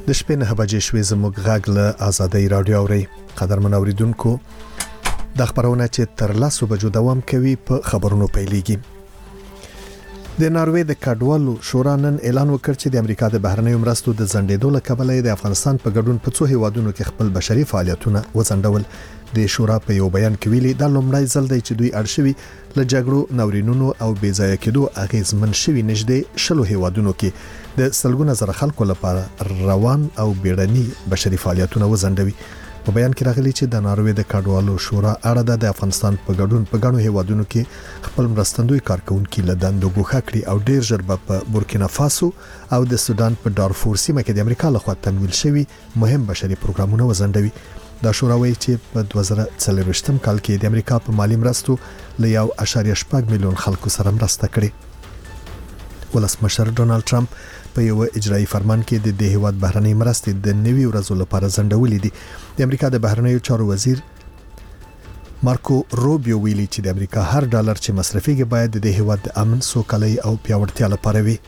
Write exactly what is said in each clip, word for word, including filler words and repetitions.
د شپې نه بجې شوې زموږ غږ له آزادۍ رادیو اوري. قدرمن اوریدونکو، د خبرونه چې تر لاسو بجو دوام کوي په خبرونو پیلېږي. د ناروې د کډوالو شورا نن اعلان وکړ چې د امریکا د بهرنیو مرستو د ځنډېدو له کبله د افغانستان په ګډون په څو هیوادونو کې خپل بشري فعالیتونه وځنډول. د شورا په یو بیان کې ویلي دا لومړی ځل دی چې دوی اړ شوي له جګړو، ناورینونو او بې ځایه کېدو اغیزمن شوي نږدې شلو هیوادونو کې د سلګونه زره خلکو لپاره روان او بیړني بشري فعالیتونه وځنډوي. په بیان کې راغلي چې د ناروې د کډوالو شورا اړه د افغانستان په ګډون په ګڼو هیوادونو کې خپل مرستندوی کارکونکو له دندو ګوښه کړي او ډیر ژر په بورکینا فاسو او د سودان په دارفور سیمه کې د امریکا لخوا تمویل شوي مهم بشري پروګرامونه وځنډوي. دا شورا وایي چې په دوه زره څلوېښتم کال کې د امریکا په مالی مرستو له یو اعشاریه شپږ میلیون خلکو سره مرسته کړې. ولسمشر ډونالد ټرمپ په یو اجرایي فرمان کې د دې هیواد بهرنۍ مرستې د نوي ورځو لپاره ځنډولې دي. د امریکا د بهرنیو چارو وزیر مارکو روبیو ویلي چې د امریکا هر ډالر چې مصرفيږي باید د هیواد د امن، سوکالۍ او پیاوړتیا لپاره وي.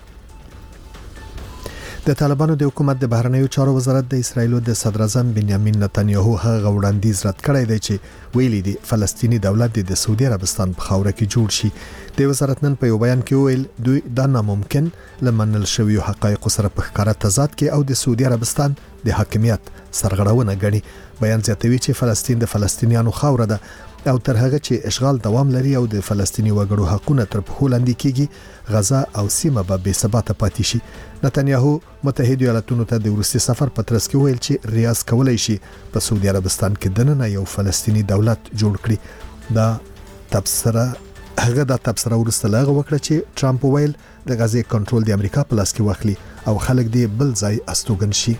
د طالبانو د حکومت د بهرنیو چارو وزارت د اسرایل د صدر اعظم بنیامین نتنیاهو هغه وړاندیز رد کړی دی چې ویلي دی فلسطینی دولت د سعودي عربستان په خاوره کې جوړ شي. د وزارت نن په یو بیان کې ویل دوی دا ناممکن لمنل شوی حقایق سره په ښکاره تضاد کې او د سعودي عربستان د حاکمیت سرغړونه غني. بیان زیاتوي چې فلسطین د فلسطینیانو خاوره ده او تر هغه چې اشغال دوام لري او د فلسطینی وګړو حقونه تر پښو لاندې کیږي، غزا او سیمه به بې ثباته پاتې شي. نتنیاهو متحده ایالاتونو ته د وروستي سفر په ترڅ کې ویل چې ریاض کولای شي په سعودي عربستان کې دننه یو فلسطینی دولت جوړ کړي. دا تبصره هغه د تبصره ورسته لاغه وکړه چې ټرمپ ویل د غزې کنټرول د امریکا په لاس کې واخلي او خلک دې بل ځای استوګن شي.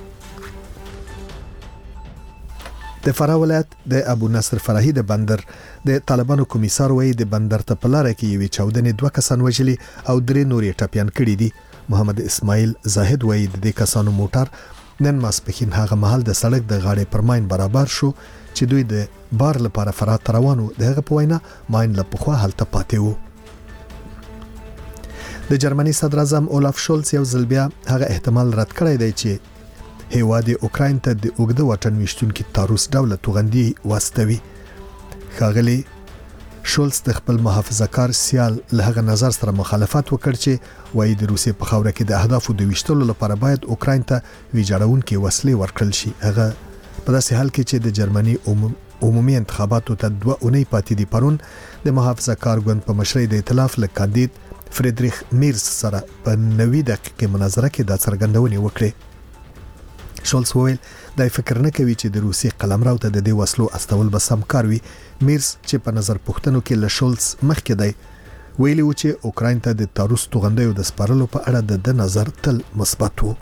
د فراه ولایت د ابو نصر فرحي د بندر د طالبانو کمیسار وایي د بندر ته په لار کې یوې چاودنې دوه کسان وژلي او درې نورې ټپيان کړي دي. محمد اسماعیل زاهد وایي د دې کسانو موټر نن ماسپښین هغه محل د سړک د غاړې پر ماین برابر شو چې دوی د بار لپاره فراه ته روانو. دغه په وینا ماین له پخوا هلته پاتې وو. د جرمني صدر اعظم اولاف شولز یو ځل بیا هغه احتمال رد کړی دی چې هیواد اوکراین ته د اوږده واټن ویشتونکو تاروس ډوله توغندي واستوي. ښاغلي شولز د خپل محافظه‌کار سیال له هغه نظر سره مخالفت وکړ چې وایي د روسیې په خاوره کې د اهدافو د ویشتلو لپاره باید اوکراین ته ویجاړونکي وسلې ورکړل شي. هغه په داسې حال کې چې د جرمني عموم عمومي انتخاباتو ته دوه اونۍ پاتې دي پرون د محافظه‌کار ګوند په مشرۍ د ائتلاف له کاندید فریدریخ میرز سره په نوي دقیقې مناظره کې د څرګندونې وکړې. شولز وویل دای فکر نه کوي چې د روسي قلمرو ته د دې وسلو استول به سم کار وي. میرز چې په نظر پوښتنو کې له شولز مخکې دی ویلي و چې اوکراین ته د تاروس توغندیو د سپارلو په اړه د نظر تل مثبت و.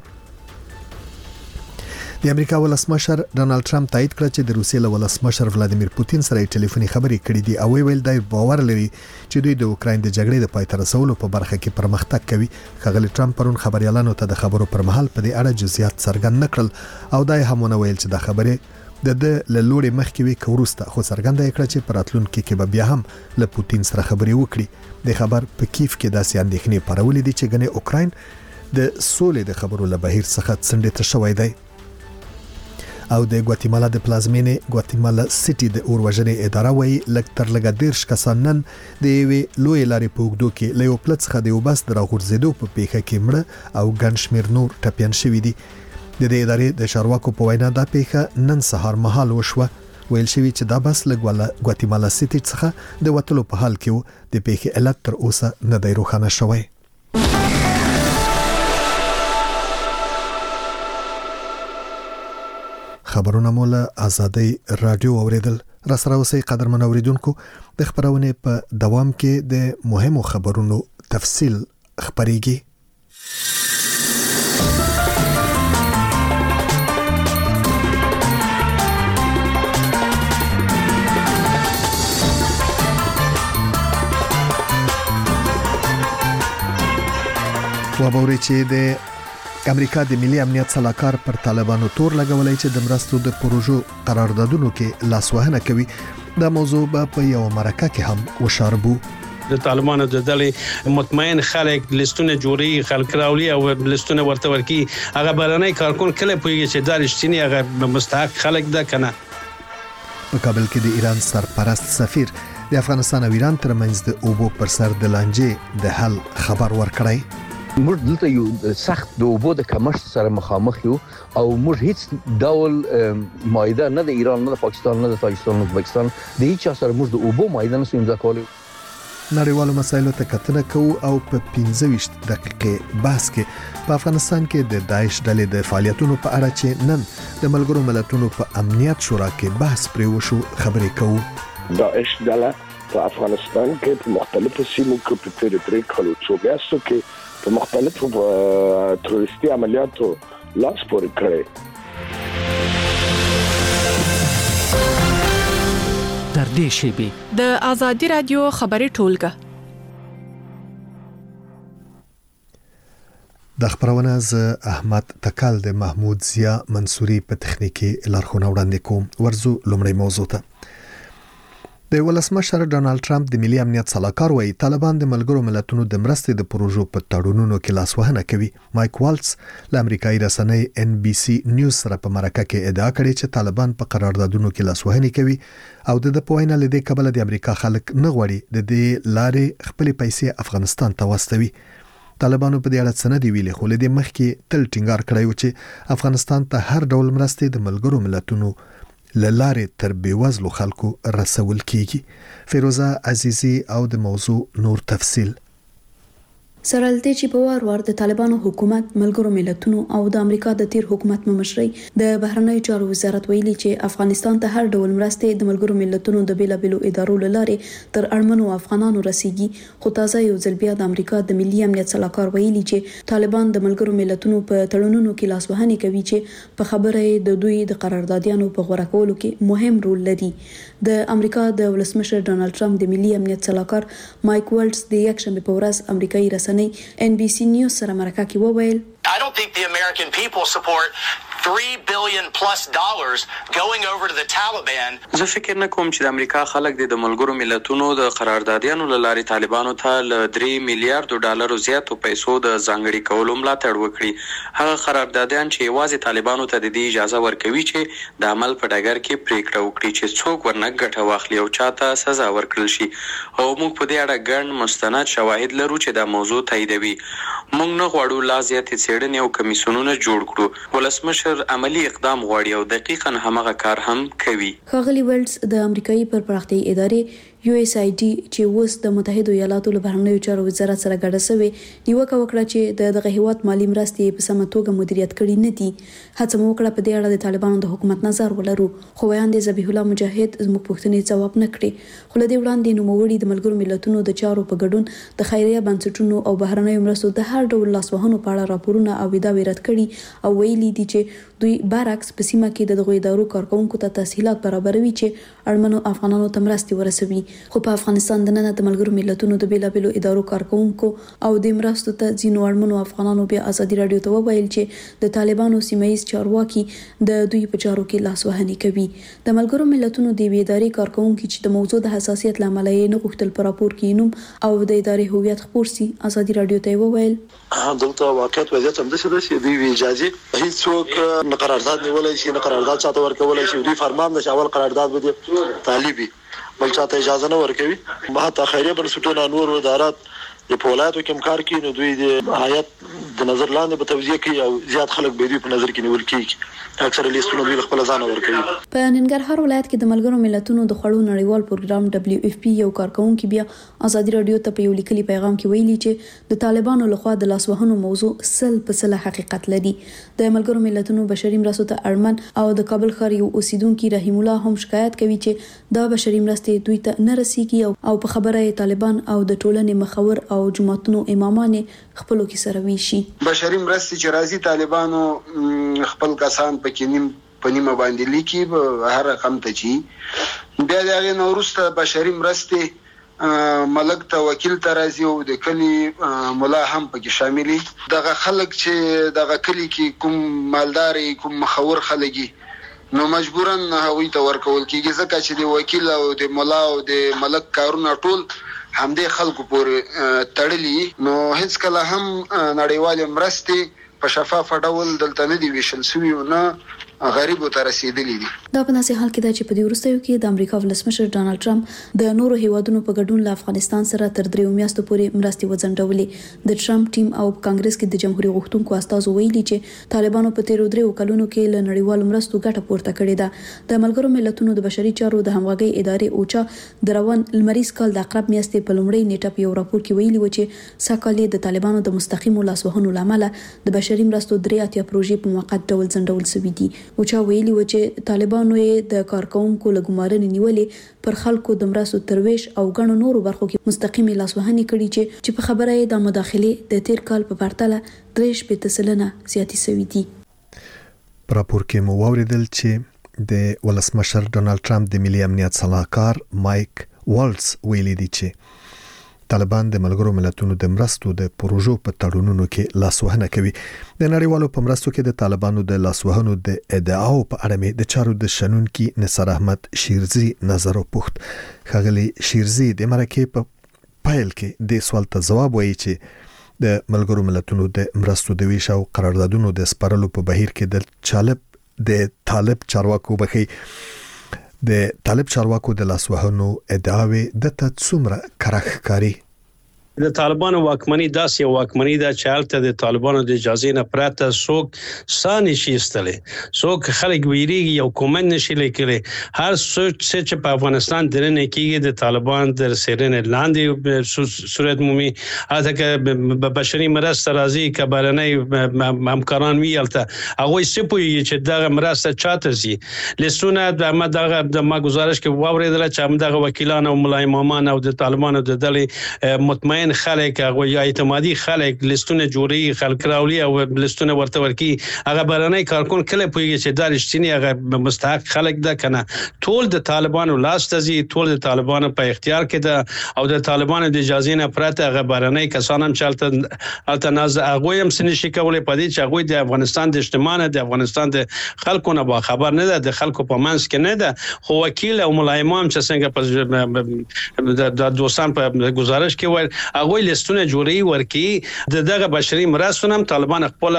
د امریکا ولسمشر ډونالد ټرمپ تایید کړ چې د روسیې له ولسمشر ولادیمیر پوتین سره ټلیفوني خبرې کړې دي او ویل دی باور لري چې دوی د اوکراین د جګړې د پای ته رسولو په برخه کې پرمختګ کوي. ښاغلي ټرمپ پرون خبريالانو ته د خبرو پر مهال په دې اړه جزئیات څرګند نکړل او دا هم ویل چې د خبرې د د لوري مخکې وی کوروسته خو څرګنده کړ چې پراتلونکو کې به بیا هم له پوتین سره خبرې وکړي. د خبر په کیف کې داسې اندېښنې پرولې دي چې ګنې اوکراین د سولې د خبرو له بهیر څخه څنډه ته شوی دی او د ګواتیمالا د پلازمینې ګواتیمالا سټي د اوروژنې اداره وایي لږ تر لږه دیرش کسان نن د یوې لوی لارې په اوږدو کې له یو پلڅ څخه د یو بس د راغورځېدو په پیښه کې مړه او ګڼ شمېر نور ټپیان شوي دي. د دې ادارې د چارواکو په وینا دا پیښه نن سهار مهال وشوه. ویل شوی چې دا بس له ګواتیمالا سټي څخه د وټلو په حال کې و. د پیښې علت تر اوسه نه دی روښانه شوی. خبرونه مولا آزادۍ رادیو اوریدل. را سره اوسئ قدرمن اوریدونکو. د خبرونه په دوام کې د مهمو خبرونو تفصیل خبريږي. وبوري چې د امریکا د ملي امنیت صلاحکار پر طالبانو تور لګولای چې د مرستو د پروژو قراردادونو کې لاسوهنه کوي. دا موضوع به په یو مرکه کې هم وشاربو. د طالبانو د ډلې مطمئن خلک لیستونه جوړي خلک راولي او لیستونه ورته ورکی هغه برنامه کارکون کله پوهیږي چې دا رښتینی هغه مستحق خلک ده کنه. په کابل کې د ایران سرپرست سفیر د افغانستان او ایران ترمنځ د اوبو پر سر د لانجې د حل خبر ورکړی. موږ دلته یو سخت د اوبو د کمښت سره مخامخ یو او موږ هیڅ ډول مایده نه د ایران نه د پاکستان نه د تاجکستان نه د پاکستان د هیڅ سره موږ د اوبو مایده نه امضا کولای. نړیوالو مسایلو ته کتنه کوو او په پنځه ویشت دقیقې بحث کې په افغانستان کې د داعش ډلې د فعالیتونو په اړه چې نن د ملګرو ملتونو په امنیت شورا کې بحث پرې وشو خبرې کوو. داعش ډله په افغانستان کې په مختلفو سیمو کې په تیرې درې کالو څو میاشتو کې په مختلفو تروریستي عملیاتو لاس پورې کړی. در دې شیبې د آزادي رادیو خبري ټولګه د خبرونه ز احمد تکل د محمود ضیا منصوري په تخنیکی لارښوونه وړاندې کوم. ورزو لومړی موضوع ته. د ولسمشر ډانلډ ټرمپ د ملي امنیت صلاحکار وایي طالبان د ملګرو ملتونو د مرستې د پروژو په تړونونو کې لاسوهنه کوي. مایک والز ل امریکایي رسنۍ ان بي سي نیوز سره په مرکه کې ادعا کړې چې طالبان په قراردادونو کې لاسوهنه کوي او د پوینه لدې کبل د امریکا خلک نه غواړي د دې لارې خپل پیسې افغانستان ته واستوي. طالبانو په دې اړه څه نه دی ویلي خو لدې مخکې تل ټینګار کړی و چې افغانستان ته هر ډول مرستې د ملګرو ملتونو للارې تر بیوزلو خلکو رسول کیږي. فیروزه عزیزی او د موضوع نور تفصیل. سرالته چې په وار وار د طالبانو حکومت ملګرو ملتونو او د امریکا د تیر حکومت مشري د بهرنیو چارو وزارت ویلي چې افغانستان ته هر ډول مرستې د ملګرو ملتونو د بیلابلو ادارو لاره تر اړمنو افغانانو رسیږي. خو تازه یو ځل بیا د امریکا د ملي امنیت صلاحکار ویلي چې طالبان د ملګرو ملتونو په تړونونو کې لاسوهنه کوي چې په خبره د دوی د قراردادیانو په غوړه کولو کې مهم رول لري. د امریکا د ولسمشر ډانلډ ټرمپ د ملي امنیت صلاحکار مایک والز د یک شنبه په ورځ امریکایي رسنۍ ان بي سي نیوز سره مرکه کې وویل I don't think the American people support three billion plus dollars going over to the Taliban. زه فکر نه کوم چې د امریکا خلک د ملګرو ملتونو د قراردادیانو لارې طالبانو ته ل درې میلیارډ ډالر زیاتو پیسو د ځانګړي کولو ملاتړ وکړي. هغه قراردادیان چې یوازې طالبانو ته د دې اجازه ورکوي چې د عمل په ډګر کې پریکړه وکړي چې څوک ورنه ګټه واخلي او چاته سزا ورکړل شي. او موږ په دې اړه ګڼ مستند شواهد لرو چې دا موضوع تاییدوي. موږ نه غواړو لا زیاتې څېړنې او کمیسیونونه جوړ کړو. ولسمشر عملی اقدام غواړي او دقیقاً همغه کار هم کوي. ښاغلي ویلز د امریکایي پرپراختیايي ادارې یو اس آی ډي چې اوس د متحده ایالاتو له بهرنیو چارو وزارت سره ګډه شوی نیوکه وکړه چې د دغه هیواد مالی مرستې په سمه توګه مدیریت کړي نه دي. هڅه مو وکړه په دې اړه د طالبانو د حکومت نظر ولرو خو وړاندې ذبیح الله مجاهد زموږ پوښتنې ځواب نه کړي. خو لدې وړاندې نوموړي د ملګرو ملتونو د چارو په ګډون د خیریه بنسټونو او بهرنیو مرستو د هر ډول لاسوهنو په اړه راپورونه او ادعاوې رد کړي او ویلي دي چې دوی برعکس په سیمه کې د دغه ادارو کارکونکو ته تسهیلات برابروي چې اړمنو افغانانو ته مرستې ورسوي. خو په افغانستان د نن د ملګرو ملتونو د بیلابلو ادارو کارکونکو او د مرستو ته ځینو اړمنو افغانانو بیا ازادي رادیو ته وویل چې د طالبانو سیمایي چارواکي د دوی په چارو کې لاسوهنه کوي. د ملګرو ملتونو د ادارې کارکونکو چې د موضوع د حساسیت لامل یې نه غوښتل پر راپور کې نوم او د ادارې هویت خبر سي ازادي رادیو ته وویل دلته واقعیت وضعیت هم داسې ده چې دوی اجازه هیڅوک نه قرارداد نیولای شي نه قرارداد چاته ورکولای شي. دوی فرمان د شاول قرارداد بده طالبي بل چاته اجازه نه ورکوي. ما ته خیریه بنسټونه نور ادارات په ولایتو کې کار کوي نو دوی د هیئت د نظر لاندې به توزیع کوي او زیات خلک به دوی په نظر کې نیول کیږي. اکثر لیستونه دوی خپل ځان ورکوي. په ننګرهار ولایت کې د ملګرو ملتونو د خړو نړیوال پروګرام دبليو اف پی یو کارکونکو بیا ازادي رادیو ته په یو لیکلي پیغام کې ویلي چې د طالبانو لخوا د لاسوهنو موضوع سل په سل حقیقت لري. د ملګرو ملتونو بشري مرستو ته اړمن او د کابل ښار یو اوسیدونکو رحیم الله هم شکایت کوي چې دا بشري مرستې دوی ته نه رسیږي او په خبره طالبان او د ټولنې مخور او جماعتونو امامان خپلو کې سره ویشي. بشري مرستې چې راځي طالبانو خپل کسان پکې نیم په نیمه باندې لیکي به هر رقم ته چی بیا د هغې نه وروسته بشري مرستې ملک ته وکیل ته راځي او د کلي ملا هم پکې شاملي. دغه خلک چې دغه کلي کې کوم مالداري کوم مخور خلک نو مجبوراً هغوی ته ورکول کېږي ځکه چې د وکیل او د ملا او د ملک کارونه ټول همدې خلکو پورې تړلي، نو هیڅ کله هم نړیوال مرستې په شفاف ډول دلته نه دی ویشل شوی او نه غریبو ته رسیدلی دي. دا په داسې حال کې ده چې په دې وروستیو کې د امریکا ولسمشر ډانلډ ټرمپ د نورو هیوادونو په ګډون له افغانستان سره تر دریو میاشتو پورې مرستې وځنډولې. د ټرمپ ټیم او کانګرس کې د جمهوریت غوښتونکو استازو ویلي چې طالبانو په تیرو دریو کلونو کې له نړیوالو مرستو ګټه پورته کړې ده. د ملګرو ملتونو د بشري چارو د همغږۍ ادارې اوچا د روان لمریز کال د عقرب میاشتې په لومړۍ نیټه په یو راپور کې ویلي و چې ساکالې د طالبانو د مستقیمو لاسوهنو لامل د بشري مرستو درې اتیا پروژې په موقت ډول ځنډول شوې دي. اوچا ویلي و چې طالبانو یې د کارکونکو لګمارنې نیولې پر خلکو د مرستو ترویش او غنو نورو برخو کې مستقیمي لاسوهنې کړي چې چې په خبره یې د مداخله د تیر کال په پرتله درې شپږ سلنه زیاتې شوې دي. پر راپور کې مو واوریدل چې د ولسمشر ډونالد ټرمپ د ملي امنیت صلاحکار مایک والز ویلي دي چې طالبان د ملګرو ملتونو د مرستو د پروژو په تړونونو کې لاسوهنه کوي. د نړیوالو په مرستو کې د طالبانو د لاسوهنو د ادعاو په اړه مې د چارو د شنونکي نصر احمد شیرزي نظر وپوښت. ښاغلي شیرزي د مرکې په پایل کې د سوال ته ځواب وایي چې د ملګرو ملتونو د مرستو د ویش او قراردادونو د سپارلو په بهیر کې د چالب د طالب چارواکو بخي د طالب چارواکو د لاسوهنو ادعاوې د څومره کرخکاری. د طالبانو واکمنۍ داسې واکمنۍ ده چې هلته د طالبانو د اجازه نه پرته څوک سان نشي استلې، څوک خلک ویریږي یو کومن نشي لیکلي. هر څوک چې په افغانستان درنه کېږي د طالبان در سرنه لاندې صورت مومي. هغه که بشري مرسته راځي کبرنۍ همکاران وی هلته هغه سپوږي چې دغه مرسته چاته سي لسونه د مدغه د ما گزارش کې واوریدل چې دغه وکیلان او ملای امامان او د طالبانو د ډلې مطمئن خلک او یا اعتمادي خلک لستونه جوړي خلک راولي او لستونه ورته ورکی هغه برنامه کارکون کله پوهیږي چې دا رښتینی هغه مستحق خلک ده کنه. ټول د طالبانو لاس تزي، ټول د طالبانو په اختیار کې ده او د طالبانو د اجازه نه پرته هغه برنامه کسان هم چلته التناز هغه هم سنشي کولای پدې چې هغه د افغانستان د اجتماع د افغانستان د خلکو نه با خبر نه ده، د خلکو په منځ کې نه ده. خو وکیل او ملای امام چې څنګه په د دوستان په گزارش کې وایي هغه لستونه جوړي ورکی د دغه بشري مرستو هم طالبان خپل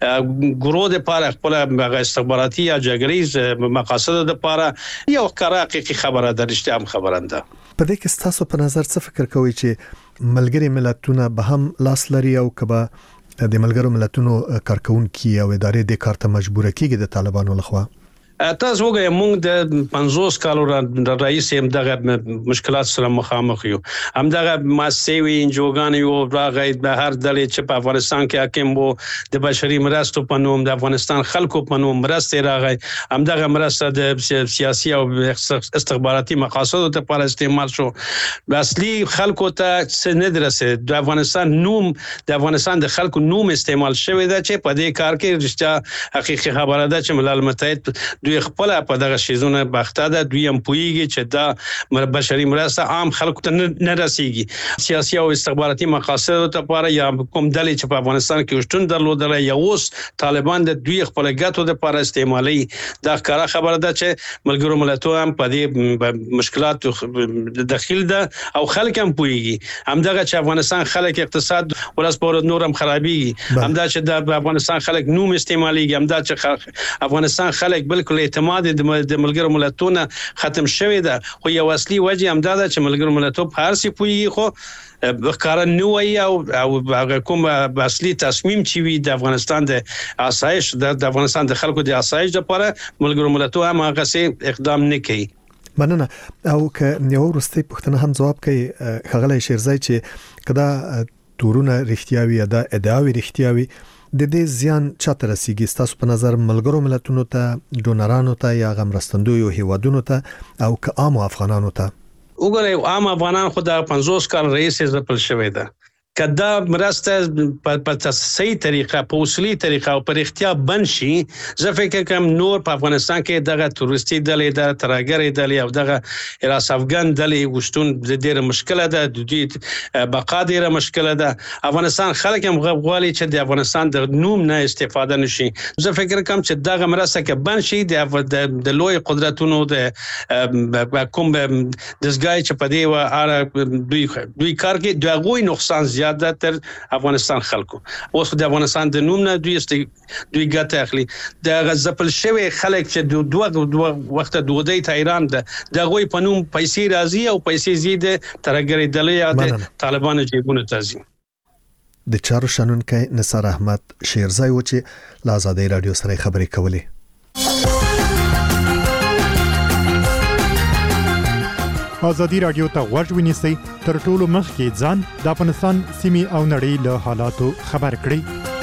ګروه د پاره خپل استخباراتي یا جګړیز مقاصد د پاره یو حقیقي خبره درشته هم خبرنده. په دې کې تاسو په نظر څه فکر کوئ چې ملګری ملتونه به هم لاس لري او کبه د ملګرو ملتونو کارکونکو او ادارې د کارته مجبور کیږي د طالبانو لخوا؟ تاسو وګورئ موږ د پنځوس کالو رئیس هم دغه مشکلات سره مخامخ یو. هم دغه ماسيوي انجوګان یو راغی د هر ډلې چې په افغانستان کې حاکم وو د بشري مرستو په نوم د افغانستان خلکو په نوم مرسته راغی. هم دغه مرسته د سیاسي او استخباراتي مقاصدو ته پر استعمال شو. اصلي خلکو ته څه نه درسه د افغانستان نوم د افغانستان د خلکو نوم استعمال شوی دا چې په دې کار کې رښتیا حقيقي خبره ده چې ملل متحد دوی خپل په دغه شیزونه بخته ده. دوی هم پویږي چې دا بشري مرسته عام خلکو ته نه رسیږي. سیاسي او استخباراتي مقاصد ته لپاره یا کوم ډلې چې په افغانستان کې وشتون درلودل یا اوس طالبان د دوی خپل ګټو لپاره استعمالي. دا ښکاره خبره ده چې ملګرو ملتونو هم په دې مشکلات داخل ده او خلک هم پویږي. همدغه چې افغانستان خلک اقتصاد ولس په نور هم خرابيږي. همدا چې د افغانستان خلک نوم استعماليږي. همدا چې افغانستان خلک بالکل اعتماد د ملګرو ملتونو ختم شوی ده. خو یو اصلي وجه هم دا ده چې ملګرو ملتونو په هر څه پوي خو وکړه نو او او هغه کوم اصلي تصمیم چې وي د افغانستان د آسایش د افغانستان د خلکو د آسایش لپاره ملګرو ملتونو هم هغه څه اقدام نه کوي. مننه. او که یو ورستۍ پښتنه هم جواب کوي خغلی شیرزای چې کدا تورونه رښتیاوي یا د ادعاوي رښتیاوي د دې زیان چاته رسیږي تاسو په نظر ملګرو ملتونو ته ډونرانو ته یا غمرستندویو هیوادونو ته او که عام افغانانو ته؟ وګورئ عام افغانان خو د پنځوس کال رئیس ځپل شوی ده. کدا مرسته په صحیح طریقه په اصلي طریقه او په اختیار بنشي زه فکر کوم نور په افغانستان کې دغه تورستي ډلې د ترګری ډلې او دغه راس افغان ډلې وشتون د ډیره مشکله ده د دې بقا ډیره مشکله ده. افغانستان خلک هم غواړي چې د افغانستان د نوم نه استفاده نشي. زه فکر کوم چې دغه مرسته کې بنشي د د لوی قدرتونو د کوم دزګای چې په دې و اره دوی دوی کار کې دغه نقصان زیاده تر افغانستان خلکو. اوس د افغانستان د نوم نه دوی است دوی ګټه اخلي. د غزپل شوی خلک چې دوه دوه وخت دوی ته ایران ده دغه په نوم پیسې راځي او پیسې زیاده ترګری ډلې یا د طالبانو جیبونو ته ځي. د چارو شنونکي نثار احمد شیرزای و چې له آزادۍ رادیو سره خبرې کولې. آزادی رادیو ته غوږ ونیسئ تر ټولو مخکې ځان د افغانستان سیمې او نړۍ له حالاتو خبر کړئ.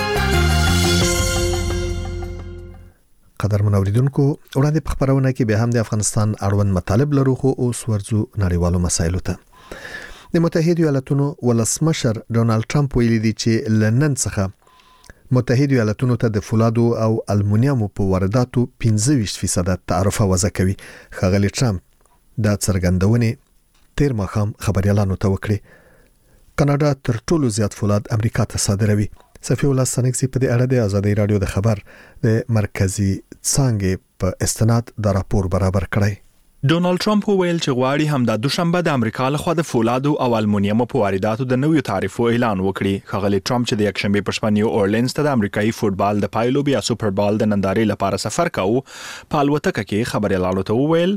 قدرمن اوریدونکو وړاندې په خبرونه کې به هم د افغانستان اړوند مطالب لرو خو اوس ورځو نړیوالو مسایلو ته. د متحده ایالاتونو ولسمشر ډونالد ټرمپ ویلي دی چې لنن څخه متحده ایالاتونو ته د فولادو او المونیمو په وارداتو پنځه ویشت فیصد تعرفه وضع کوي. ښاغلی ټرمپ دا څرګندونې تیر ماښام خبريالانو ته وکړي. کاناډا تر ټولو زیات فولاد امریکا ته صادروي. صفی الله سنگسی په دې اړه د آزادۍ رادیو د خبر د مرکزی څانګې په استناد د راپور برابر کړی. ډونالد ټرمپ ویل چې غواړي هم د دوشنبه د امریکا لخوا د فولادو او المونیمو په وارداتو د نویو تعرفو اعلان وکړي. ښاغلی ټرمپ چې د یکشنبه په شپه نیو اورلینز ته د امریکایي فوتبال د پایلوب یا سوپر بال د نندارې لپاره سفر کاوه په الوتکه کې خبريالانو ته وویل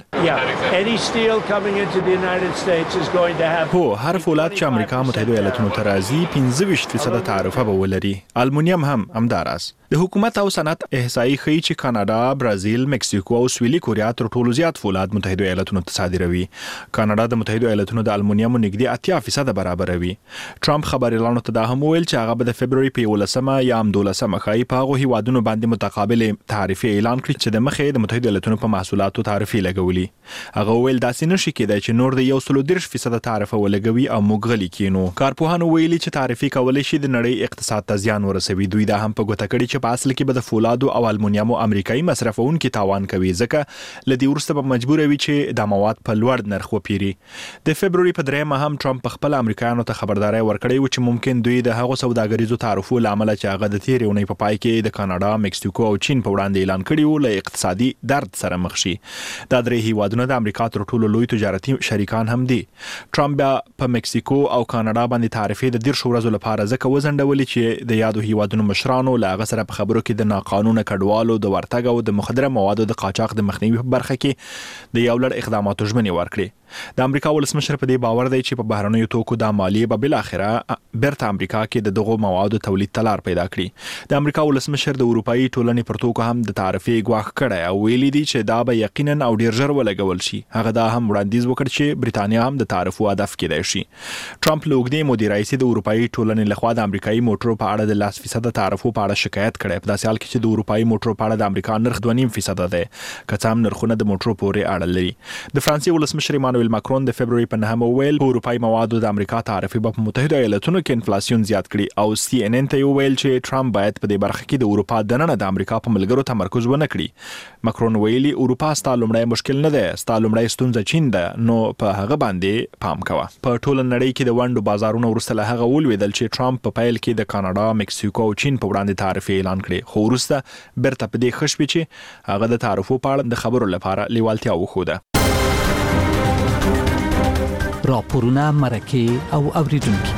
هو هر فولاد چې امریکا متحده ایالاتونو ته راځي پنځه ویشت فیصد تعرفه به ولري. المونیم هم همداراز. د حکومت او صنعت احصایي ښیي چې کاناډا، برازیل، مکسیکو او سویلي کوریا تر ټولو زیات فولاد متحده ایالاتونو ته صادروي. کاناډا د متحده ایالاتونو د المونیمو نږدې اتیا فیصد برابروي. ټرمپ خبريالانو ته دا هم ویل چې هغه به د فبرवरी په ولسمه یا هم دولسمه ښایي په هغه هیوادونو باندې متقابل تعرفه اعلان کړي چې د مخې د متحده ایالاتونو په محصولاتو تعرفه لګولي. هغه ویل داسې نشي کېدای چې نور د یو سل او دېرش فیصد تعرفه ولګوي او موږ غلي کینو. کارپوهانو ویلي چې تعرفه کولای شي د نړۍ اقتصاد ته زیان ورسوي. دوی دا هم په ګوته کړي چې په اصل کې به د فولادو او المونیمو امریکایي مصرفونکو تاوان کوي ځکه لدی ورسته به مجبور وي چې د مواد په لوړ نرخ وپیري. د فبرवरी په دریمه هم ټرمپ په خپل امریکایانو ته خبرداري ورکړې و چې ممکن دوی د هغو سوداګریزو تعرفو لامل چې هغه د تیرې اونۍ په پای کې د کاناډا، مکسیکو او چین په وړاندې اعلان کړی و له اقتصادي درد سره مخ شي. دا درې هیوادونه د امریکا تر ټولو لوی تجارتي شریکان هم دي. ټرمپ په مکسیکو او کاناډا باندې تعرفې د ډیر ورځو لپاره ځکه وزندولې چې د یادو هیوادونو مشرانو له هغه سره په خبرو کې د ناقانونه کډوالو د ورتګ او د مخدره موادو د قاچاق د مخنیوي په برخه کې د یو لړ اقداماتو ژمنې ورکړي. د امریکا ولسمشر په دې باور دی چې په بهرنیو توکو د مالیې به بل اخره برته امریکا کې د دغو موادو تولید تلار پیدا کړي. د امریکا ولسمشر د اروپאי ټولنې پر توکو هم د تعرفې غواخ کړی او ویلي دی چې دا به یقینا او ډیر ژر ولګول شي. هغه دا هم وړاندیز وکړ چې برېټانیا هم د تعرفو هدف کېدای شي. ټرمپ لوګدي مدیر رئیس د اروپאי ټولنې لخوا د امریکایي موټرو په اړه د لاس فیصد تعرفو په اړه شکایت کړی. په داسې حال کې چې د اروپאי موټرو په اړه د امریکا نرخ دوه نیم فیصد دی که څه هم نرخونه د موټرو پورې اړه لري. د فرانسې ولسمشر ایمانوئل ماکرون د فبرवरी په نهمه ویل په اروپאי موادو د امریکا تعرفې په متحده ایالاتونو کې انفلاسیون زیات کړي او سی ان ان ته ویل چې ټرمپ باید په دې برخه کې د اروپا دننه د امریکا په ملګرو تمرکز ونه کړي. ماکرون ویلي اروپا ستاسو لومړی مشکل نه ده، ستاسو لومړی ستونزه چین ده، نو په هغه باندې پام کوه. په ټول نړۍ کې د وندو بازارونو ورسته له هغه ولویدل چې ټرمپ په پیل کې د کاناډا، مکسیکو او چین په وړاندې تعرفې اعلان کړي، خو وروسته برته په دې خښ چې هغه د تعرفو په اړه د خبرو لپاره لیوالتیا وښوده. راپورونه، مرکې او اوریدونکي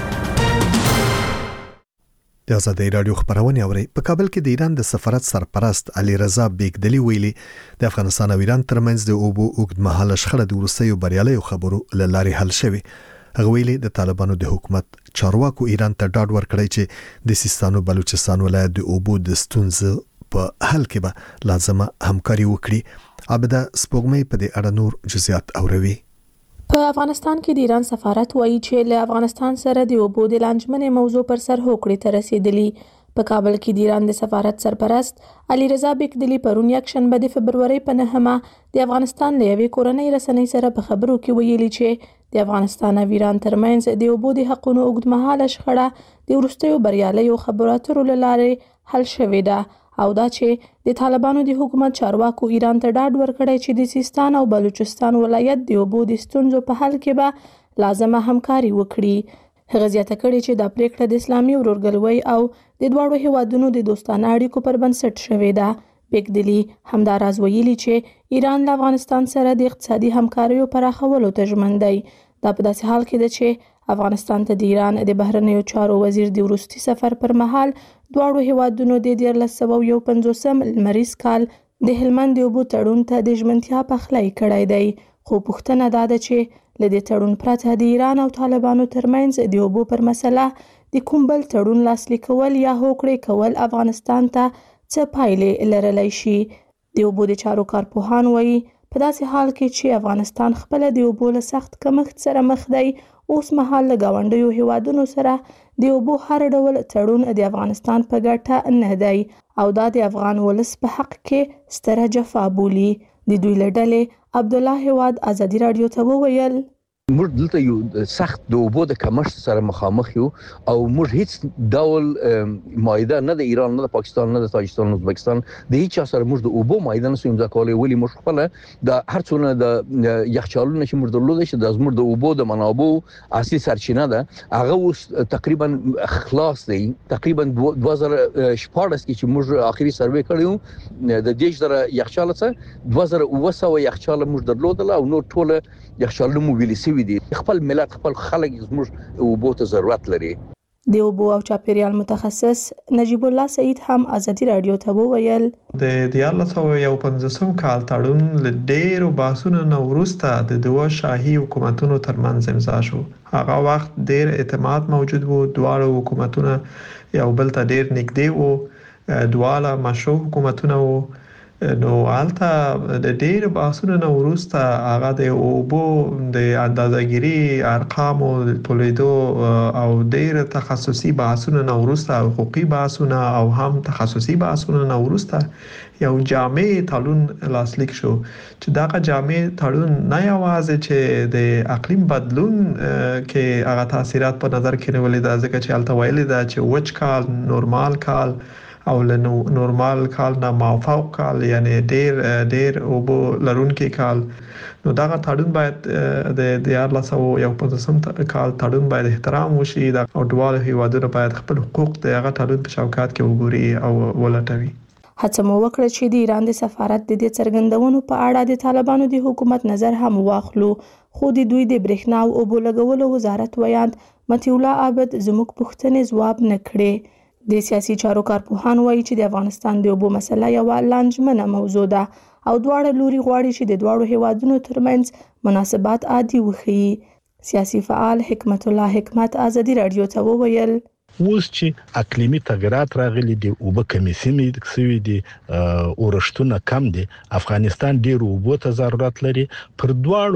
د آزادۍ رادیو خبرونه اوري. په کابل کې د ایران د سفارت سرپرست علي رضا بیگدلی ویلي د افغانستان او ایران ترمنځ د اوبو اوږدمهاله شخړه د وروستیو بریالیو خبرو له لارې حل شوه. هغه ویلي د طالبانو د حکومت چارواکو ایران ته ډاډ ورکړی چې د سیستان او بلوچستان ولایت د اوبو د ستونزې په حل کې به لازمه همکاري وکړي. عبده سپوږمۍ په دې اړه نور جزئیات اوروي. په افغانستان کې د ایران سفارت وایي چې له افغانستان سره د اوبو د لانجمنې موضوع پر سر هوکړې ته رسیدلی. په کابل کې د ایران د سفارت سرپرست علي رضا بیکدلی پرون یک شنبه د فبرवरी په نهمه د افغانستان له یوې کورنۍ رسنۍ سره په خبرو کې ویلي چې د افغانستان او ایران ترمنځ د اوبو د حقونو اوږدمهاله شخړه د وروستیو بریالیو خبرو اترو له لارې حل شوې ده او دا چې د طالبانو د حکومت چارواکو ایران ته ډاډ ورکړی چې د سیستان او بلوچستان ولایت د اوبو د ستونزو په حل کې به لازمه همکاري وکړي. هغه زیاته کړې چې دا پریکړه د اسلامي ورورګلوۍ او د دواړو هیوادونو د دوستانه اړیکو پر بنسټ شوې ده. بیکدلی همداراز ویلي چې ایران له افغانستان سره د اقتصادي همکاریو پراخولو ته ژمن دی. دا په داسې حال کې ده چې افغانستان ته د ایران د بهرنیو چارو وزیر د وروستي سفر پر مهال دواړو هیوادونو د دیارلس سوه یو پنځوسم لمریز کال د هلمند د اوبو تړون ته د ژمنتیا پخلی کړی دی. خو پوښتنه دا ده چې له دې تړون پرته د ایران او طالبانو ترمنځ د اوبو پر مسله د کوم بل تړون لاسلیک کول یا هوکړې کول افغانستان ته څه پایلې لرلی شي. د اوبو د چارو کارپوهان وایي په داسې حال کې چې افغانستان خپله د اوبو له سخت کمښت سره مخ دی، اوس مهال له ګاونډیو هیوادونو سره د اوبو هر ډول تړون د افغانستان په ګټه نه دی او دا د افغان ولس په حق کې ستره جفا بولي. د دوی له ډلې عبدالله هیواد ازادي راډیو ته وویل موږ دلته یو سخت د اوبو د کمښت سره مخامخ یو او موږ هیڅ ډول معاهده نه د ایران نه د پاکستان نه د تاجکستان نه د ازبکستان د هیڅ سره موږ د اوبو معاهده نه امضا کولای، ولی موږ خپل د هر څونه د یخچالونو چې موږ درلوده چې د زموږ د اوبو د منابع اصلي سرچینه ده هغه اوس تقریبا خلاص دی. تقریبا دوه زره شپاړس کې چې موږ اخري سروې کړو د دېرش زره یخچال څخه دوه زره اوه سوه یخچال موږ درلودل او نور ټول یخچالونه مو ویلي سوي دي. خپل ملت خپل خلک زموږ اوبو ته ضرورت لري. د اوبو او چاپیریال متخصص نجیب الله سعید هم ازادي راډیو ته وویل د دیارلس سوه یو پنځوسم کال تړون له ډېرو بحثونو نه وروسته د دوه شاهي حکومتونو ترمنځ امضا شو. هغه وخت ډېر اعتماد موجود و، دواړو حکومتونه یو بل ته ډېر نږدې وو، دواړه مشروع حکومتونه وو. نو حالته د ډېر بحثونو نه وروسته هغه د اوبو د اندازه‌ګیري ارقامو د تولیدو او ډېر تخصصي بحثونو نه وروسته حقوقي بحثونه او هم تخصصي بحثونو نه وروسته یو جامع تړون لاسلیک شو چې دغه جامع تړون نه یوازې چې د اقلیم بدلون کې هغه تاثیرات په نظر کې نیولې ده، ځکه چې هلته ویلي ده چې وچ کال، نورمال کال او له نورمال کال نه مافوق کال، یعنی ډیر ډیر اوبو لرونکي کال. نو دغه تړون باید د دیارلس سوه یو پنځوسم کال تړون باید احترام وشي او دواړه هیوادونه باید خپل حقوق د هغه تړون په چوکاټ کې وګوري او ولټوي. هڅه مو وکړه چې د ایران د سفارت د دې څرګندونو په اړه د طالبانو د حکومت نظر هم واخلو، خو د دوی د برېښنا او اوبو لګولو وزارت ویاند مطیع الله عابد زموږ پوښتنې ځواب نه کړې. د سیاسي چارو کارپوهان وایي چې د افغانستان د اوبو مسله یوه لانجمنه موضوع ده او دواړه لوري غواړي چې د دواړو هیوادونو ترمنځ مناسبات عادي وښیي. سیاسي فعال حکمت الله حکمت ازادي راډیو ته وویل اوس چې اقلیمي تغیرات راغلي دي، اوبه کمې سیمې سوي دي، اورښتونه کم دي، افغانستان ډېر اوبو ته ضرورت لري. پر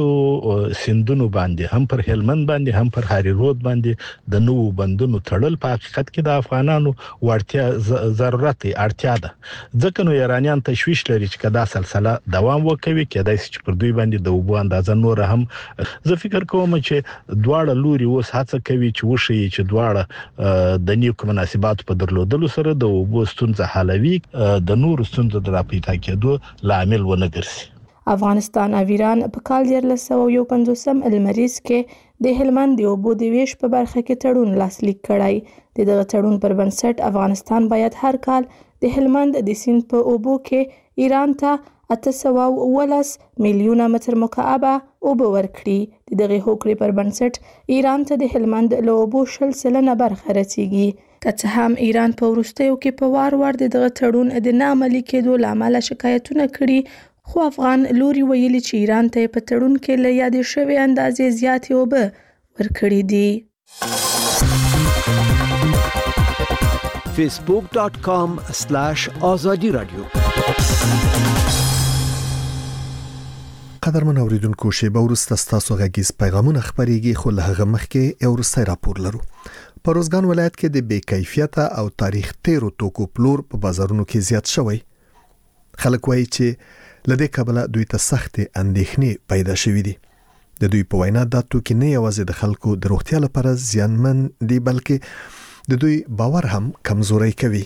دواړو سیندونو باندې هم پر هلمند باندې هم پر هاري رود باندې د نوو بندونو تړل په حقیقت کې د افغانانو وړتیا ضرورت دی، اړتیا ده. ځکه نو ایرانیان تشویش لري چې که دا سلسله دوام وکوي کېدای شي چې پر دوی باندې د اوبو اندازه نور هم. زه فکر کوم چې دواړه لوري اوس هڅه کوي چې وښیي چې دواړه د نیکو مناسباتو په درلودلو سره د اوبو ستونزه حلوي، د نورو ستونزو د راپیدا کېدو لامل ونه ګرځي. افغانستان او ایران په کال دیارلس سوه یو پنځوسم لمریز کې د هلمند د اوبو د ویش په برخه کې تړون لاسلیک کړی. د دغه تړون پر بنسټ افغانستان باید هر کال د هلمند د سیند په اوبو کې ایران ته اته سوه اوولس میلیونه متر مکعبه اوبه ورکړي. د دغې هوکړې پر بنسټ ایران ته د هلمند له اوبو شل سلنه برخه رسیږي. که څه هم ایران په وروستیو کې په وار وار د دغه تړون د نه عملي کېدو له امله شکایتونه کړي، خو افغان لوري ویلي چې ایران ته په تړون کې له یادې شوې اندازې زیاتې اوبه ورکړي دي. فیسبوک ډاٹ کام سلاش آزادی رادیو. قدرمن اوریدونکو، شیبه وروسته ستاسو غږیز پیغامونه خپریږي، خو له هغه مخکې یو وروستی راپور لرو. په روزګان ولایت کې د بې کیفیته او تاریخ تیرو توکو پلور په بازارونو کې زیات شوی. خلک وایي چې لدې کبله دوی ته سختې اندېښنې پیدا شوې دي. د دوی په وینا دا توکي نه یوازې د خلکو د روغتیا لپاره زیانمن دي بلکې د دوی باور هم کمزوري کوي.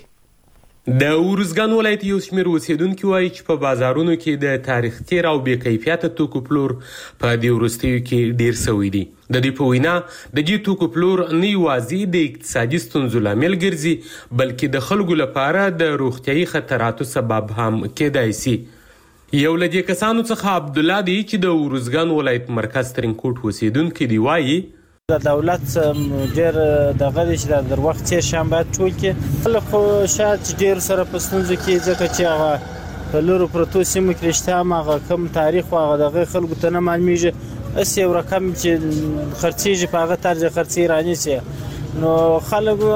د ارزګان ولایت یو شمېر اوسیدونکي وایي چې په بازارونو کې د تاریخ تیر او بې کیفیته توکو پلور په دې وروستیو کې ډیر سوی دی. د دې په وینا د دې توکو پلور نه یوازې د اقتصادي ستونزو لامل ګرځي بلکې د خلکو لپاره د روغتیايي خطراتو سبب هم کېدای شي. یو له دې کسانو څخه عبدالله دی چې د ارزګان ولایت مرکز ترینکوټ اوسیدونکی دی. وایي د دولت ډېر دغه دی چې د وخت تېر شیان باید ټول کړي. خلک خو شاید ډېر سره په ستونزو کې ځکه چې هغه په لرو پرتو سیمو کې رښتیا هم هغه کم تاریخ و هغه دغه خلکو ته نه معلومېږي. هسې یو رقم چې خرڅېږي په هغه طرز خرڅې رانیسي نو خلک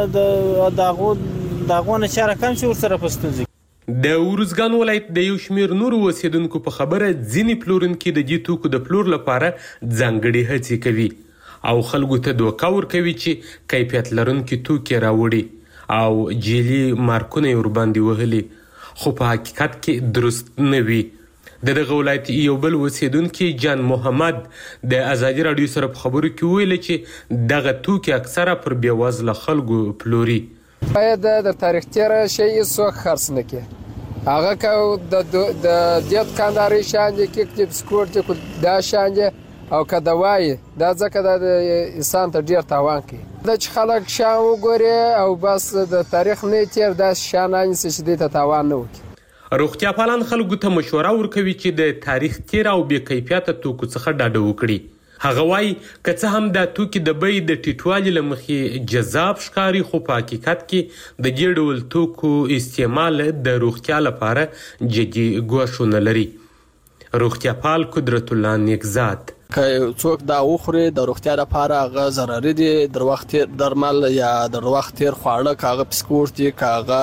د هغو نه چا رقم چې ورسره په ستونزو. د ارزګان ولایت د یو شمېر نورو اوسیدونکو په خبره ځینې پلورونکي د دې توکو د پلور لپاره ځانګړې هڅې کوي او خلکو ته دوکه ورکوي چې کیفیت لرونکي توکي راوړي او جعلي مارکونه یې ورباندې وهلي خو په حقیقت کې درست نه وي. د دغه ولایت یو بل اوسیدونکي جان محمد د ازادي راډیو سره په خبرو کې ویل چې دغه توکي اکثره پر بېوزله خلکو پلوري. باید د تاریخ تیر شی څوک خرڅ نه کړي. هغه که د د دیت کانداري شان دي کې چې بسکوټ دي دا شان دي او که دوايي دا ځکه د انسان ته ډیر تاوان کوي. دا چې خلک شان وګوري او بس د تاریخ نه تیر دا شان انسي چې د تاوان نه وکړي. روغتیا پالان خلکو ته مشوره ورکوي چې د تاریخ تیر او بې کیفیته توکو څخه ډاډه وکړي. هغه وایي که څه هم دا توکي د بیې د ټیټوالي له مخې جذاب ښکاري خو په حقیقت کې د دې ډول توکو استعمال د روغتیا لپاره جدي ګواښونه لري. روغتیا پال قدرت الله نیکزاد که څوک دا وخوري د روغتیا لپاره هغه ضرري دي. در وخت درمل یا در وخت تیر خواړه کاغه بسکوټ دي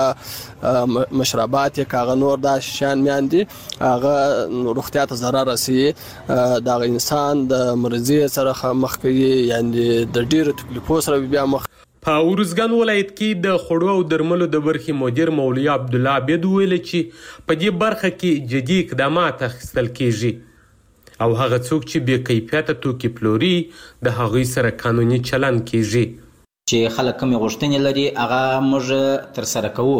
کاغه مشروبات کاغه نور دا شان میان دي هغه روغتیا ته ضرر رسي. دا انسان د مرضی سره مخ کوي یعنی د ډیرو تکلیفو سره بیا مخ. په ارزګان ولایت کې د خوړو او درملو د برخې مدیر مولوي عبدالله عبید ویل چې په دې برخه کې جدي اقدامات اخیستل کیږي او هغه څوک چې بې کیفیته توکي پلوري د هغوی سره قانوني چلند کیږي. چې خلک کومې غوښتنې لري هغه موږ ترسره کوو.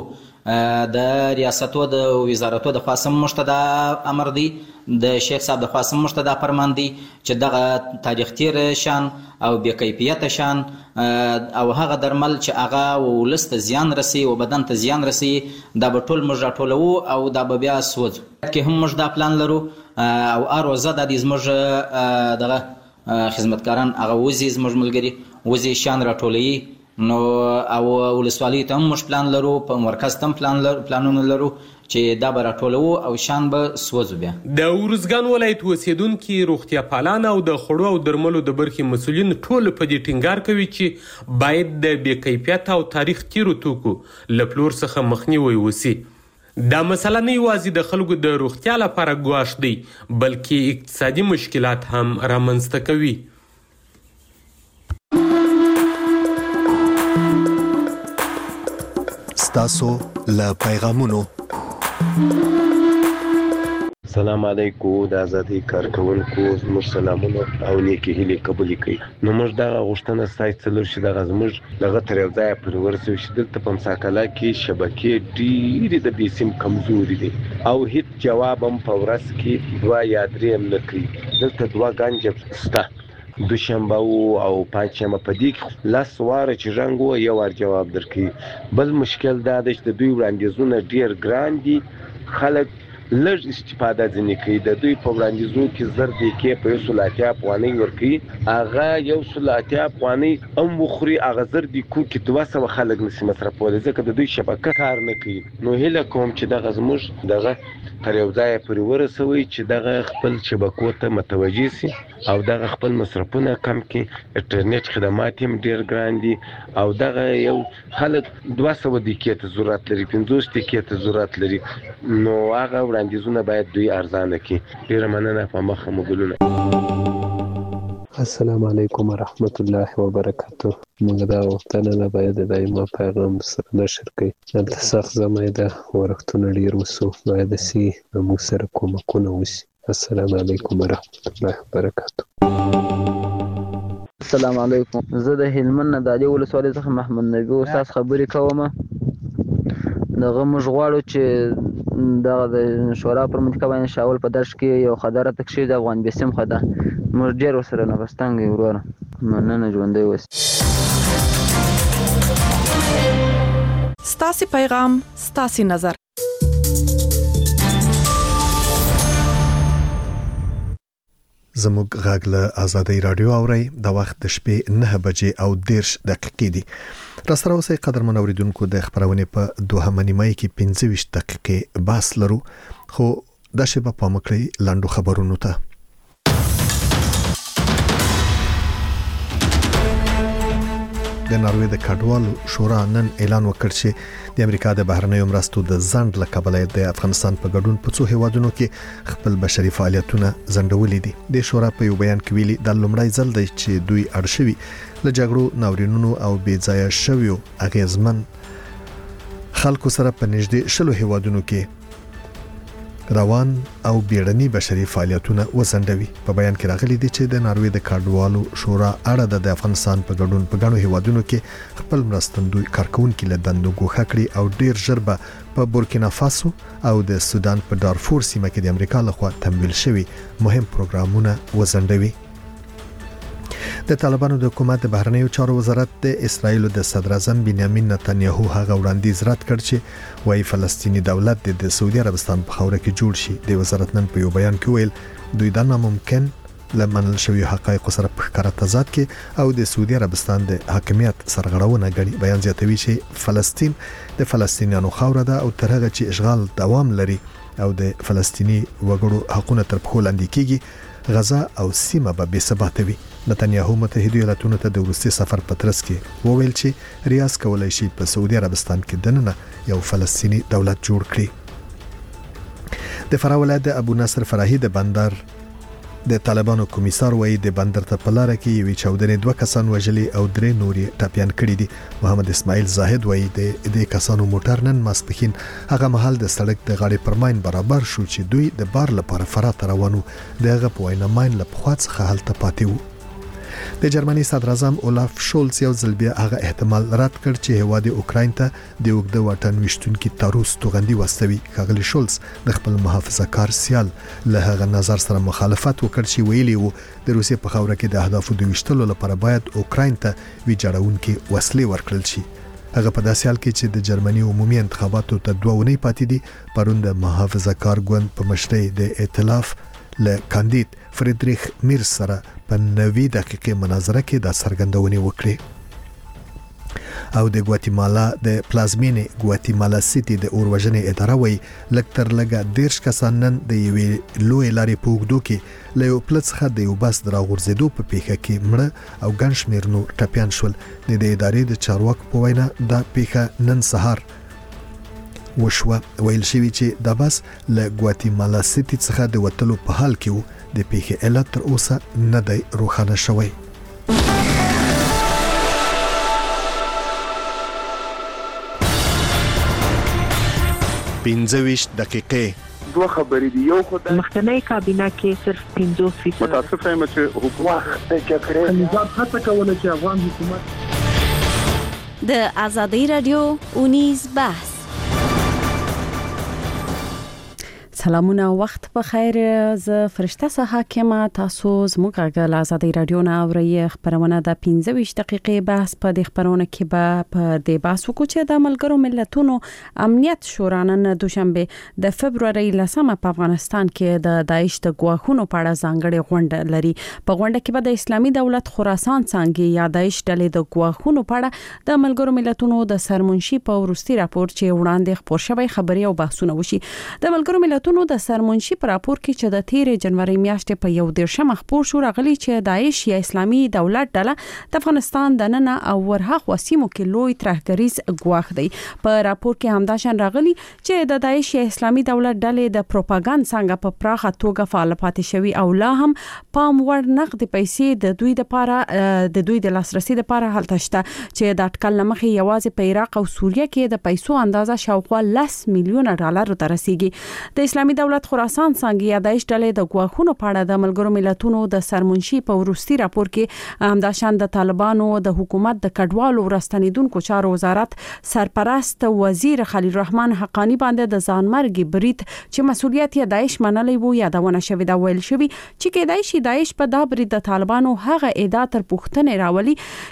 د ریاستو د وزارتو د خوا هم موږ ته دا امر دی د شیخ صاحب د خوا هم موږ ته دا فرمان دی چې دغه تاریخ تیر شان او بې کیفیته شان او هغه درمل چې هغه ولس ته زیان رسي او بدن ته زیان رسي دا به ټول موږ راټولوو او دا به بیا سوځو. کې هم موږ دا پلان لرو او هر روزه د دې زموږ دغه خدمتګاران هغه وزي زموږ ملګري وزي شان راټولوي نو او ولسوالۍ ته هم موږ پلان لرو په مرکز ته هم پلان لرو پلانونه لرو چې دا به راټولوو او شان به سوځو. بیا د ارزګان ولایت اوسیدونکي روغتیا پالان او د خوړو او درملو د برخې مسؤلین ټول په دې ټینګار کوي چې باید د بې کیفیته او تاریخ تیرو توکو له پلور څخه مخنیوی وسي. دا مسله نه یوازې د خلکو د روغتیا لپاره ګواښ دی بلکې اقتصادي مشکلات هم رامنځته کوي. ستاسو له پیغامونو. السلام علیکم د ازادي کارکونکو زموږ سلامونه او نیکی هیلې قبول کړئ. نو موږ دا غوښتنه ستاسو څلور شي د زموږ دغه تر یو ځای پر ورسو چې دلته په مساکله کې شبکې ډېرې د بیسیم کمزوري دي او هیڅ جواب هم په ورځ کې دوه یا درې هم نه کوي. دلته دوه ګنجه سته دوشنبه او پنجشنبه په دې کې لاس واره چې رنګ و یو ور جواب درکړي. بل مشکل دا دی چې د دوی وړاندیزونه ډېر ګران دي. خلک لږ استفاده ځنې کوي. د دوی په وړاندیزونو کې زر دقیقې په یو سل اتیا افغانۍ ورکوي. هغه یو سل اتیا افغانۍ هم وخوري هغه زر دقیقو کې دوه سوه خلک نشي مصرفولی ځکه د دوی شبکه کار نه کوي. نو هیله کوم چې دغه زموږ دغه تر یو ځایه پورې ورسوي چې دغه خپل شبکو ته متوجه سي او دغه خپل مصرفونه کم کړي. انټرنیټ خدمات هم ډېر ګران دي او دغه یو خلک دوه سوه دقیقې ته ضرورت لري پنځوس دقیقې ته ضرورت لري. نو هغه وړاندیزونه باید دوی ارزانه کړي. ډېره مننه. په مخه مو ګلونه. السلام علیکم ورحمت الله وبرکاته. موږ دا وختونه نه باید د دایمه پیغام سره نشر کړي. دلته سخت زمای ده ورختونه ډیر وسو باید سي موږ سره کومکونه وشي. السلام علیکم ورحمت الله وبرکاته. السلام علیکم. زه د هلمند نه د علي ولسوالۍ څخه محمد نبی استاد خبرې کوم. دغه موږ غواړو چې دغه د شورا پر منتخب باندې شاول په درش کې یو خبره تکشي د افغان بسم خدا موږ ډیر سره نه بستانګي وروره مننه ژوندۍ وس. ستاسو پیغام ستاسو نظر. زموږ غږ له آزادۍ رادیو اوري د وخت د شپې نه بجې او دیرش دقیقې دي. راستره اوسې قدرمن اوریدونکو د خبرونه په دوهمه نیمه کې پنځه ویشت دقیقې باس لرو خو د شپه په مکړی لاندو خبرونو ته. د ناروې د کډوالو شورا نن اعلان وکړ چې د امریکا د بهرنیو مرستو د ځنډ له کبله د افغانستان په ګډون په څو هیوادونو کې خپل بشري فعالیتونه ځنډولي دي. د شورا په یو بیان کې ویلي د لومړی ځل دی چې دوی اړ شوي له جګړو ناورینونو او بې ځایه شویو اغیزمن خلکو سره په نږدې شلو هیوادونو کې روان او بیړني بشري فعالیتونه وسنډوي. په بیان کې راغلي دي چې د ناروې د کډوالو شورا اړه د افغانستان په ګډون په غاڼو هیوادونو کې خپل مرستندوی کارکونکو له دندو ګوښه کړي او ډیر ژر به په بورکینا فاسو او د سودان په دارفور سیمه کې د امریکا لخوا تمویل شوی مهم پروګرامونه وسنډوي. د طالبانو د حکومت د بهرنیو چارو وزارت د اسرایل د صدر اعظم بنیامین نتنیاهو هغه وړاندیز رد کړ چې وايي فلسطینی دولت د سعودي عربستان په خوره کې جوړ شي. د وزارت نن په یو بیان کې ویل دوی دا ناممکن لمنل شوی حقایق سره په ښکاره تضاد کې او د سعودي عربستان د حاکمیت سرغړونه غړي. بیان زیاتوي چې فلسطین د فلسطینیانو خوره ده او تر هغه چې اشغال دوام لري او د فلسطینی وګړو حقوقونه تر پښو لاندې کیږي غزا او سیمه به بې ثباته وي. نتنیاهو متحده ایالاتونو ته د وروستي سفر په ترڅ کې وویل چې ریاض کولای شي په سعودي عربستان کې دننه یو فلسطینی دولت جوړ کړي. د فراه ولایت د ابو نصر فراهی د بندر د طالبانو کمیسار وایي د بندر ته په لار کې یوې چاودنې دوه کسان وژلي او درې نورې ټاپیان کړي دي. محمد اسماعیل زاهد وایي د دې کسانو موټر نن ماسپښین هغه مهال د سړک د غاړې پر ماین برابر شو چې دوی د بار لپاره فراه ته روانو. دغه په وینا ماین له پخوا څخه هلته پاتې وو. د جرمني صدر اعظم اولاف شولز یو ځل بیا هغه احتمال رد کړ چې هواد اوکراین ته د اوږده واټن وشتونکو تاروس توغندي واستوي. ښاغلي شولز د خپل محافظه کار سیال له هغه نظر سره مخالفت وکړ چې ویلي وو د روسیې په خوره کې د اهدافو د وشتلو لپاره باید اوکراین ته ویجاړونکو وسلې ورکړل شي. هغه په داسې حال کې چې د جرمني عمومي انتخاباتو ته دوه ونې پاتې دي پرون د محافظه کار ګوند په مشرۍ د ائتلاف له کاندید فریدریخ میرز سره په نوي دقیقې مناظره کې د څرګندونې وکړې. او د ګواتیمالا د پلازمینې ګواتیمالا سیټي د اوروژنې اداره وایي لږ تر لږه دیرش کسان نن د یوې لوی لارې په اوږدو کې له یو پل څخه د یو بس د راغورځېدو په پیښه کې مړه او ګڼ شمېر نور ټپیان شول. د دې ادارې د چارواکو په وینا دا پیښه نن سهار وشوه. ویل شوی چې د بس له ګواتیمالا سیټي څخه د وتلو په حال کې وو. د پیښې علت تر اوسه نه دی روښانه شوی. پنځه ویشت دقیقې دوه خبرې دي. یو خو د مخکنی کابینه کې صرف پنځوس فیصد متاسفه یم چې حکومت د جګړې نظام هڅه کوله چې افغان حکومت د آزادۍ رادیو اونیز بحث. سلامونه وخت په خیر. ز فرشته سه حاکمه تاسو زموږ غږ آزادۍ رادیو نه اوري. خبرونه د پنځه ویشت دقیقې بحث په دې خبرونه کې به په دې بحث وکړو چې د ملګرو ملتونو امنیت شورا نن دوشنبه د فبرवरी لسمه په افغانستان کې د داعش د ګواښونو په اړه ځانګړې غونډه لري. په غونډه کې به د اسلامي دولت خراسان څنګه یا داعش ډلې د ګواښونو په اړه د ملګرو ملتونو د سرمنشي په ورستي راپور چې وړاندې خبر شوی خبري او بحثونه وشي. د ملګرو ملتونو طالبانو د سرمنشي پر راپور کې چې د تیر جنوري میاشتې په یو دیرشم خبر شو راغلی چې داعش یا اسلامي دولت ډله د افغانستان د نن او ورهغه سیمو کې لوی ترهګریز ګواښ دی. په راپور کې همدا شان راغلی چې د داعش یا اسلامي دولت ډلې د پروپاګاندا څنګه په پراخه توګه فعال پاتې شوی او لا هم پام وړ نقد پیسې د دوی د لپاره د دوی د لاسرسي لپاره هلته شته چې د اټکل لمخې یوازې په عراق او سوریه کې د پیسو اندازه شاوخوا لس میلیونه ډالر ته رسیدي. د اسلامي دولت خراسان څنګه یا داعش ډلې د ګواښونو په اړه د ملګرو ملتونو د سرمنشي په وروستي راپور کې همدا شان د طالبانو د حکومت د کډوالو ورستنیدونکو چارو وزارت سرپرست وزیر خلیل الرحمن حقانی باندې د ځانمرګي برید چې مسؤلیت یې داعش منلې وو یادونه شوې دا ویل شوی چې کېدای شي داعش په دا برید د طالبانو هغه ادعا تر پوښتنې راولي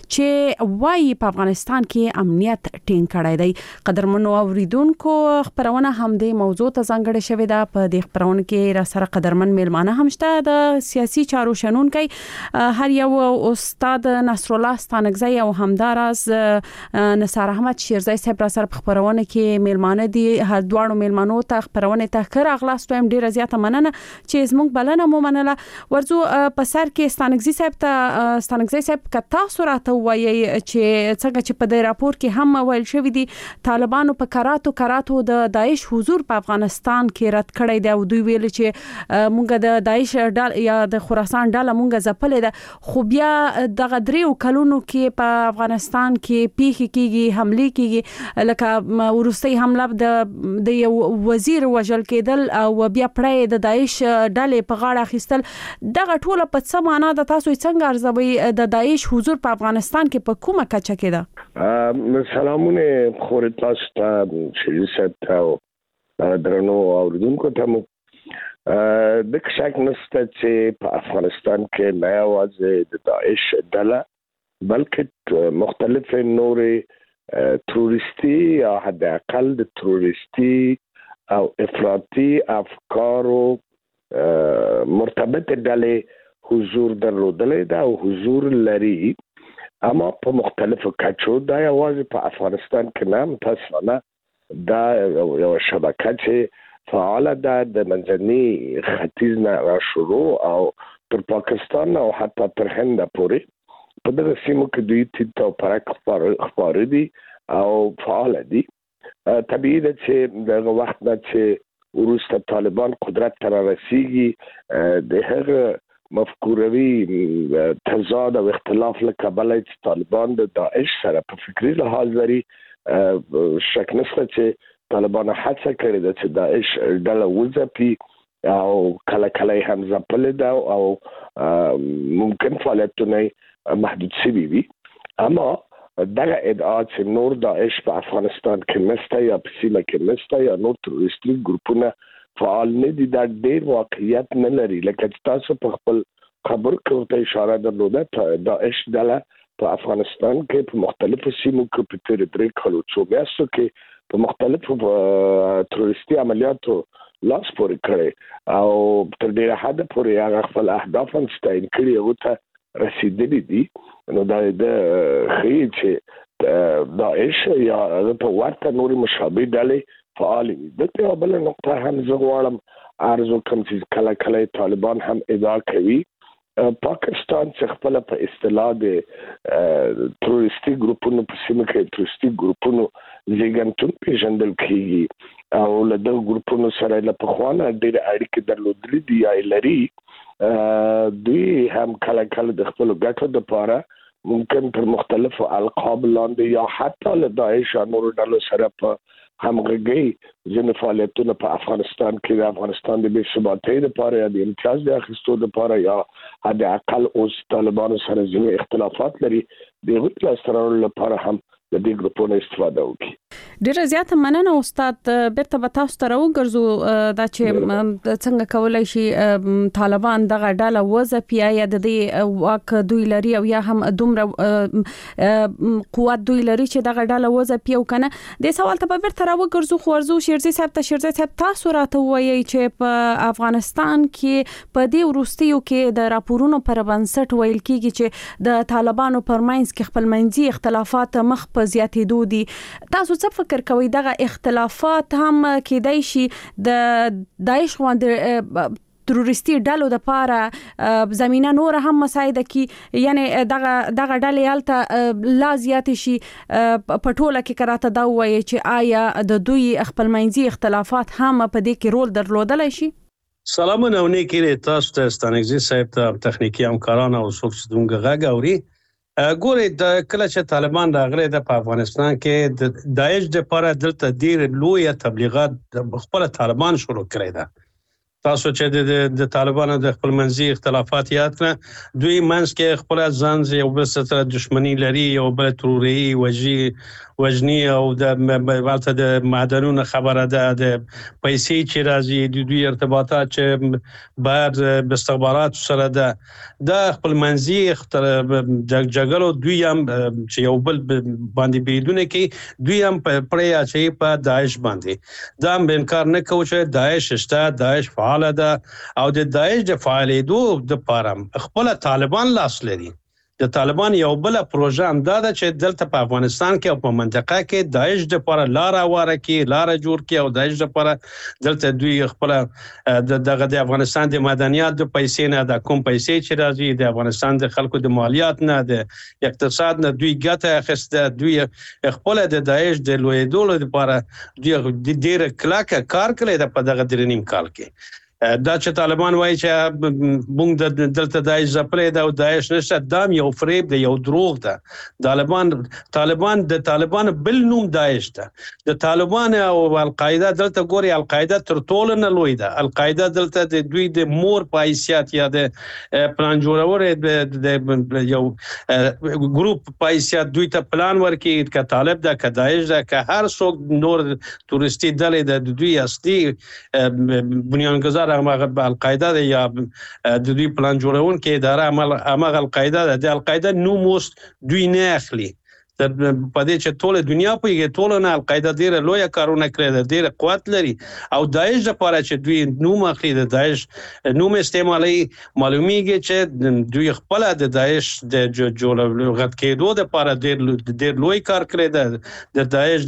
چې وايي په افغانستان کې امنیت ټینګ کړی دی. قدرمنو اوریدونکو خبرونه هم د موضوع ته ځانګړې شوې ده. په دې خبرونه کې را سره قدرمن میلمانه هم شته د سیاسي چارو شنونکي هر یو استاد نصر الله ستانګزی او همدارز نثار احمد شیرزی صاحب را سره خبرونه کې میلمانه دي. هر دواړو میلمانو ته خبرونه ته خیر اغلاستو هم ډیره زیاته مننه چې زموږ بلنه مو منله. ورزو په سر کې ستانګزی صاحب ته ستانګزی صاحب کتا سورته وایي چې څنګه چې په دې راپور کې هم ویل شوی دی طالبانو په کراتو کراتو د داعش حضور په افغانستان کې رد کړی دی او دوی ویل چې مونږ د داعش ډله یا د خراسان ډله مونږ ځپلې ده خو بیا دغه دریو کلونو کې په افغانستان کې پیښې کیږي حمله کیږي لکه ورستۍ حمله د د یو وزیر وژل کېدل او بیا پړې د داعش ډلې په غاړه اخیستل دغه ټوله په څه معنا د تاسو څنګه ارزوي د داعش حضور په افغانستان کې په کومه کچه کې ده؟ سلامونه خور تاسو ته شریف صاحب ته درنو اوریدونکو ته مو د شک نشته چې په افغانستان کې نه یوازې د داعش ډله بلکې مختلف نورې تروریستي یا حد اقل د تروریستي او افراطي افکارو مرتبط ډلې حضور درلودلې ده او حضور لري اما په مختلفو کچو دا یوازې په افغانستان کې نه متاسفانه دا یو شبکه چې فعال ده د منځني ختیځ نه را شروع او تر پاکستان او حتی تر هند پورې په دغه سیمو کې دوی تیته او پرک خبر دي او فعال دي. طبیعي ده چې دغه وخت نه چې وروسته طالبان قدرت ته رسیږي د هغه مفکوروي تضاد او اختلاف له کبله چې طالبان د داعش سره په فکری لحاظ لري شک نشته چې طالبان هڅه کړې ده چې داعش ډله وځپي او کله کله هم ځپلې ده او ممکن فعالیتونه محدود شوي وي اما دغه ادعا چې نور داعش په افغانستان کې نشته یا په سیمه کې نشته یا نور تروریستي ګروپونه فعال نه دي دا ډېر واقعیت نه لري. لکه تاسو په خپل خبر کې ته اشاره درلوده داعش ډله په افغانستان کې په مختلفو سیمو کې په تیر درې کالو څو میاشتو کې په مختلفو تروریستي عملیاتو لاس پورې کړی او تر ډېره حده پورې هغه خپل اهداف هم ستاین کړي او ته رسیدلي دي. نو دا د ښیي چې داعش یا په ورته نورې مشابه ډلې فعال دي. دغه یو بل نقطه هم زه غواړم ارزو کوم چې کله کله طالبان هم ادعا کوي پاکستان چې خپل په اصطلاح د تروریستي ګروپونو په سیمه کې تروریستي ګروپونو زیږنتون پیژندل کیږي او له دغه ګروپونو سره له پخوانه ډېر اړیکې درلودلې دي یا لري دوی هم کله کله د خپل ګټو لپاره ممکن پر مختلفو القاب لاندې یا حتی له داعش او نورو ډلو سره په همغږي ځینې فعالیتونه په افغانستان کې د افغانستان د بې ثباتۍ لپاره یا د امتیاز د اخیستو لپاره یا حد اقل اوس طالبانو سره ځینې اختلافات لري د هغوی لاسته راوړلو لپاره هم د دې ګروپونو استفاده وکړي. ډیره زیاته مننه استاد. بیرته به تاسو ته راوګرځو دا چې څنګه کولای شي طالبان دغه ډله وځپي یا د دې واک دوی لري او یا هم دومره قوت دوی لري چې دغه ډله وځپي او کنه. د سوال ته به بیرته راوګرځو خو ورزو شیرزی صاحب ته شیرزی صاحب تاسو راته وایي چې په افغانستان کې په دې وروستیو کې د راپورونو پر بنسټ ویل کیږي چې د طالبانو پرمنځ کې خپل منځي اختلافات مخ په زیاتېدو دي. تاسو تاسو څه فکر کوئ دغه اختلافات هم کېدای شي د داعش غوندې تروریستي ډلو د پاره زمينه نور هم مساعده کی یعنی دغه دغه ډلې الته لا زیات شي پټوله کې کراته دا وایي چې آیا د دوی خپل منځي اختلافات هم په دې کې رول درلودلی شي. سلامونه او نیکی تاسو ته ستانګزي صاحب ته تخنیکی همکاران او څوک چې دغه غږ اوري. ګوري د کله چې طالبان راغلي د افغانستان کې د داعش د لپاره دلته ډیر لوی تبلیغات خپل طالبان شروع کړی ده. تاسو چې د طالبانو د خپل منځي اختلافات یاد کړه دوی منځ کې خپل ځان یو بل سره دښمنی لري یو بل تروري وجي وجنی او د والته د معدنونو خبره ده د پیسې چې راځي د دوی ارتباطات چې بعد استخبارات سره ده د خپل منځي جګړو دوی هم چې یو بل باندې بيدونه کې دوی هم پرې اچي په داعش باندې دا هم انکار نه کوي چې داعش شته داعش فعال ده او د داعش د فعالیدو د پاره خپل طالبان لاس لري. د طالبان یو بل پروژه هم دا ده چې دلته په افغانستان کې او په منطقه کې داعش د لپاره لار اواره کې لار جوړ کې او داعش د لپاره دلته دوی خپل دغه د افغانستان د مدنیات د پیسې نه د کوم پیسې چې راځي د افغانستان د خلکو د مالیات نه د اقتصاد نه دوی ګټه اخیسته دوی خپل د داعش د لویدولو لپاره دوی ډیر کلاکه کار کړی د په دغه درنیم کال کې. دا چې طالبان وایي چې موږ د دلته داعش ځپلې دا او داعش نشته دام یو فریب دی یو دروغ ده. طالبان طالبان د طالبان بل نوم داعش ده. د طالبان او القاعده دلته ګوري القاعده تر ټولو نه لوی ده. القاعده دلته د دوی د مور په حیثیت یا د پلان جوړور د یو ګروپ په حیثیت دوی ته پلان ورکي ک طالب ده ک داعش ده ک هر څوک نور تورستی ډلې د دوی اصلي بنیانګذار هغه القاعده ده یا د دوی پلان جوړون کې اداره عمل هغه القاعده ده د القاعده نو موست دوی نه اخلي د پدې چې ټول دنیا په یوه ټول نه القاعده ډیره لوی کارونه کړی ده ډیره قوت لري او داعش لپاره چې دوی نوم اخلي د داعش نوم استعمالي معلومیږي چې دوی خپل د داعش د جوړولو غت کېدو لپاره ډیر ډیر لوی کار کړی ده د داعش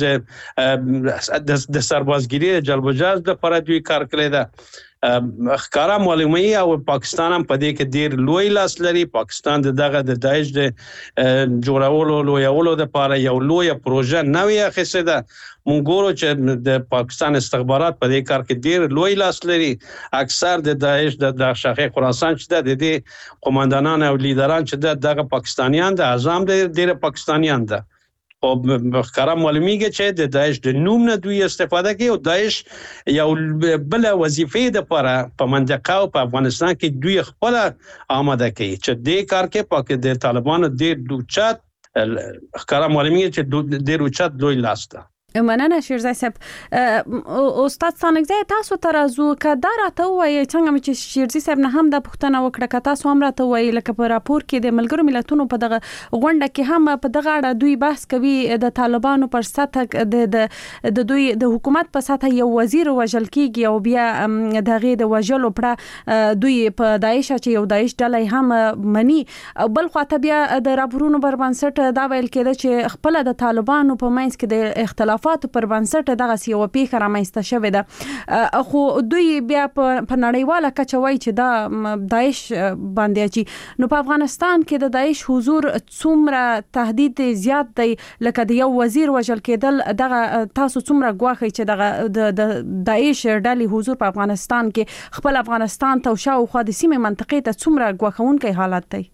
د د سربازګری جلبجاز لپاره دوی کار کړی ده. خکارا معلومي او پاکستان هم په دې کې ډیر لوی لاس لري. پاکستان دغه د داعش د جوړولو لویولو لپاره یو لوی پروژه نوې اخیسته ده. مونږ ګورو چې د پاکستان استخبارات په دې کار کې ډیر لوی لاس لري. اکثر د داعش د شاخه خراسان چې د دې قوماندانان او لیدران چې دغه پاکستانیان د اعظم د ډیر پاکستانیان ده. او خکارا معلومیږي چې د داعش د نوم نه دوی استفاده کوي او داعش یو بل وظیفه د لپاره په منطقه او په افغانستان کې دوی خپل آماده کوي چې د کار کې پاک د طالبانو د دوچات خکارا معلومیږي چې د دوچات دوی لاسته. مننه شیرزای صاحب. استاد څنګه تاسو ترازو کدا راته وایي څنګه چې شیرزای صاحب نه هم د پښتنه وکړه که تاسو هم راته وایي لکه په راپور کې د ملګرو ملتونو په دغه غونډه کې هم په دغه اړه دوی بحث کوي د طالبانو پر سطح د د دوی د حکومت په سطح یو وزیر وژل کیږي او بیا دغه د وژلو پر دوی په داعش چې یو داعش ډلې هم مني. بل خواته بیا د راپورونو پر بنسټ دا ویل کېده چې خپل د طالبانو په منځ کې د اختلاف پر بنسټ دغه سیو پیښه رامنځته شوې ده خو دوی بیا په نړیواله کچه وایي چې دا داعش باندې چې نو په افغانستان کې د داعش حضور څومره تهدید زیات دی لکه د یو وزیر وژل کېدل دغه تاسو څومره ګواښئ چې دغه د داعش ډلې حضور په افغانستان کې خپل افغانستان ته شاوخوا د سیمې منطقې ته څومره ګواښونکی حالت دی.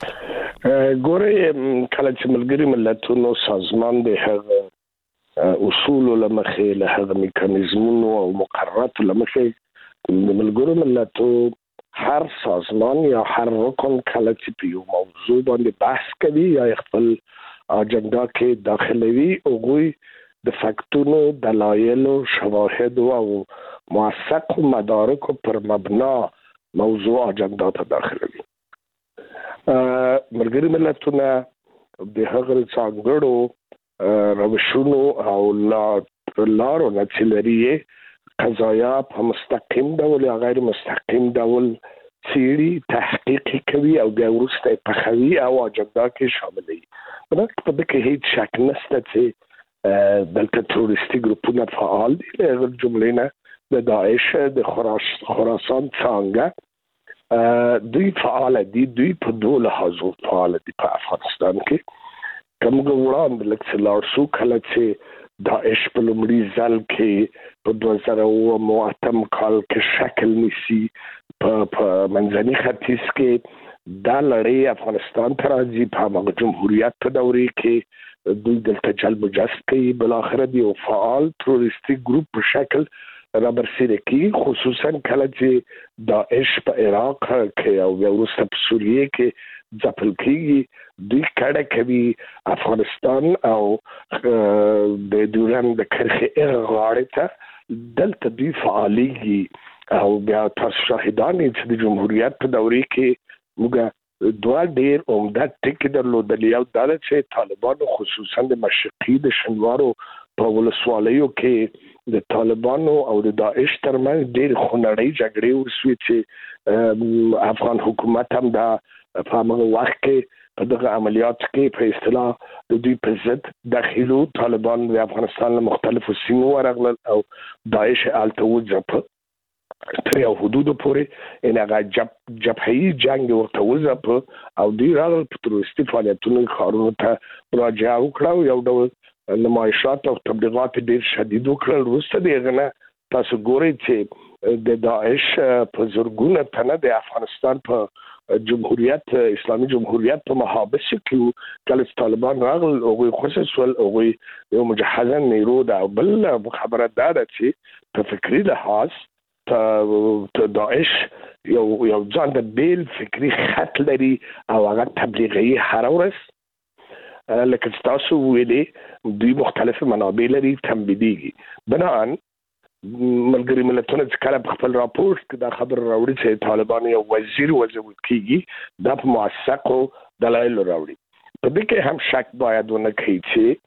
ګورئ کله چې ملګري ملتونو سازمان د هغه اصول لمخې له هغه میکانیزمونو او مقرراتو لمخې د ملګرو ملتو هر سازمان یا هر رکن کله چې په یو موضوع باندې بحث کوي یا خپل اجنډا کې داخلوي هغوی د فکتونو دلایلو شواهد او موثق مدارکو پر مبنا موضوع اجنډا ته داخلوي. ملګري ملتونه د هغه څنګهړو روشونو او لارو نه چې لري قضایا په مستقیم ډول یا غیر مستقیم ډول څېړي تحقیق کوي او بیا وروسته په خوي او اجنډا کې شاملوي. په دې کې هیڅ شک نشته چې دلته تروریستي ګروپونه فعال دي له جملې نه د داعش د خراسان څنګه دوی فعال دي دوی په دوه لحاظو فعال دي په افغانستان کې کوم وړاندې لکه لارسو کله چې داعش په لومړي ځل کې په دوه زره او اتم کال کې شکل نیسي په منځني ختیځ کې دا لړۍ افغانستان ته راځي په هغه جمهوریت په دورې کې دوی دلته جلب و جذب کوي بل اخر دی او فعال تروریستي ګروپ په شکل رابرسیره کی خصوصا کله چې داعش په عراق کې او وروسته په سوریه کې ځپل کیږي دوی کډه کوي افغانستان او د دوران د کرخه غاړه ته دلته دوی فعاليږي او بیا تاسو شاهدان چې د جمهوریت په دورې کې موږ دوه ډېر عمده ټکي درلودل یو دا چې طالبانو خصوصا د مشرقي د شنوارو په ولسوالیو کې د طالبانو او د داعش ترمنځ ډېر خونړۍ جګړې وشوې چې افغان حکومت هم دا په هغه وخت کې په دغه عملیات کې په اصطلاح د دوی په ضد داخلو طالبان د افغانستان له مختلفو سیمو ورغلل او داعش آلته وځپ تر یو حدود پورې ان هغه جب جبهي جنگ ورته وځپ او دوی راغلل په تروریستي فعالیتونو کارونو ته راجع وکړو یو ډول نمایشات او تبلیغات ډیر شدید وکړل وروسته دغه نه تاسو ګورئ چې د داعش په زورګونه تنه د افغانستان په جمهوریت اسلامي جمهوریت په محابس کې کله طالبان راغل او خصوصا او یو مجهزه نیرو دا بل خبره ده چې په فکری لحاظ ته داعش یو یو ځان د بیل فکری خط لري او هغه تبلیغي هر ورځ لکه تاسو ویلي دوی مختلف منابع لري تنبیدي بنان ملګری ملتونه چې کله په خپل راپور کې دا خبر راوړي چې طالبان یو وزیر وزیر کیږي دا په موثقو دلایل راوړي په دې کې هم شک باید ونه کوي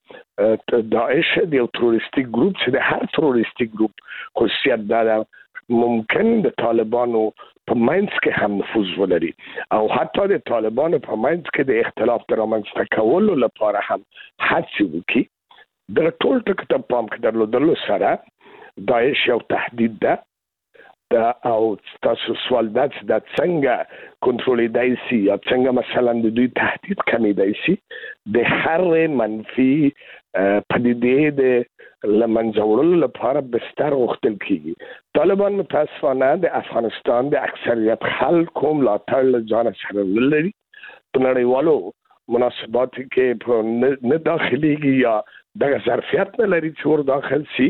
چې داعش د یو تروریستي ګروپ چې د هر تروریستي ګروپ خصوصیت دا ممکن د طالبانو په منځ کې هم نفوذ ولري او حتی د طالبانو په منځ کې د اختلاف د رامنځته کولو لپاره هم هڅې وکړي د ټول ټکو ته پام کې درلودلو سره داعش یو تهدید ده دا او تاسو سوال ده چې دا څنګه کنټرولېدای شي یا څنګه مثلا د دوی تهدید کمیدای شي د هر منفي پدیدې د لمنځورلو لپاره بستر غوښتل کیږي طالبان متاسفانه د افغانستان د اکثریت خلکو ملاتړ له ځان سره لري په نړیوالو مناسباتو کې نه داخليږي یا د ظرفیت نه لري چې ور داخل شي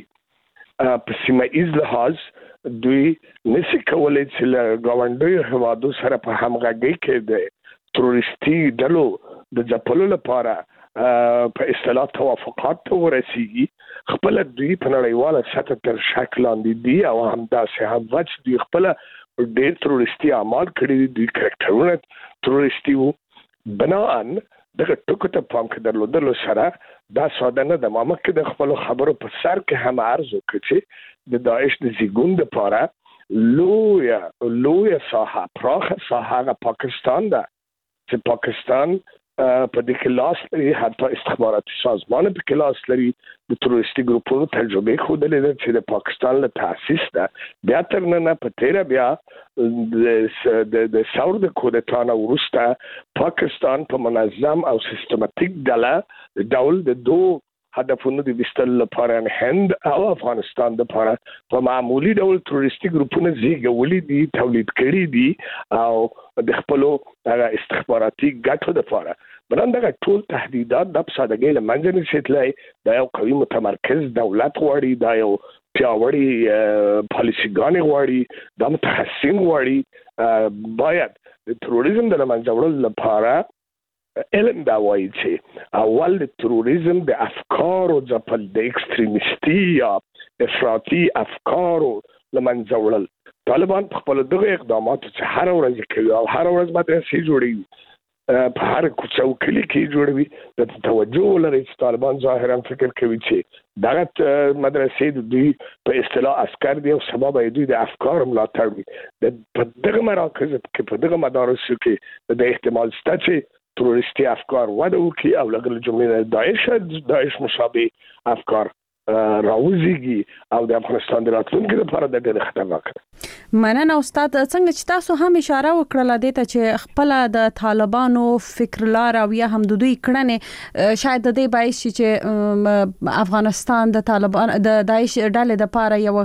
په سیمه ایز لحاظ دوی نشي کولای چې له غونډیو هوادو سره په همغږي کې د تروریستي ډلو د ځپلو لپاره په اصطلاح توافقات ته ورسیږي خپل دوی په نړیواله سطح تر شکل لاندې دي او همداسې هم وچ دوی خپل ډېر تروریستي اعمال کړي دي کرکټرونه تروریستي وو بنان دغه ټکو ته پام کې درلودلو سره دا ساده نه د مامک د خپل خبرو په سر کې هم عرض وکړي چې د داعش د زیګون لپاره لویا لویا ساحه پراخه ساحه پاکستان ده چې پاکستان په دې کې لاس لري حتی استخباراتي سازمان په کې لاس لري د تروریستي ګروپونو تجربه خوده لري چې د پاکستان له تاسیس ده بیا تر نه په تیر بیا د د ساور د کودتا نه وروسته پاکستان په منظم او سیستماتیک ډله ډول د دوه هدفونو د وستل لپاره هند او افغانستان د لپاره په معمولی ډول تروریستي ګروپونه زیږولې دي تولید کړي دي او د خپلو استخباراتي ګټو لپاره بلندغه ټول تهدیدات د سادهګۍ له منځ نه شتلای دا یو قوي متمرکز دولت غواړي دا یو پیاوړی پالیسي ګانې غواړي دا متخصصین غواړي باید د تروریزم د منځ وړلو لپاره علم دا وایي چې اول د تروریزم د افکارو ځپل د اکستریمیستي یا افراطي افکارو لمنځه وړل طالبان په خپل دغه اقداماتو چې هر ورځ کوي او هر ورځ مدرسې جوړوي په هر کوڅه او کلي کې جوړوي د توجه لري چې طالبان ظاهرا فکر کوي چې دغه مدرسې د دوی په اصطلاح عسكر دي او سبب دوی د افکار ملاتړ وي د دغه مراکز کې په دغه مدارسو کې د احتمال شته چې تروریستي افکار وده وکړي او لږ جمله داعش داعش مشابه افکار راوځيږي او د افغانستان د راتلونکي لپاره د ډېر خطرناک ده. مننه استاد. څنګه چې تاسو هم اشاره وکړه د ته چې خپل د طالبانو فکر لار او یا هم د دوی کړنې شاید د دې باعث چې افغانستان د طالبان د داعش ډلې د پاره یو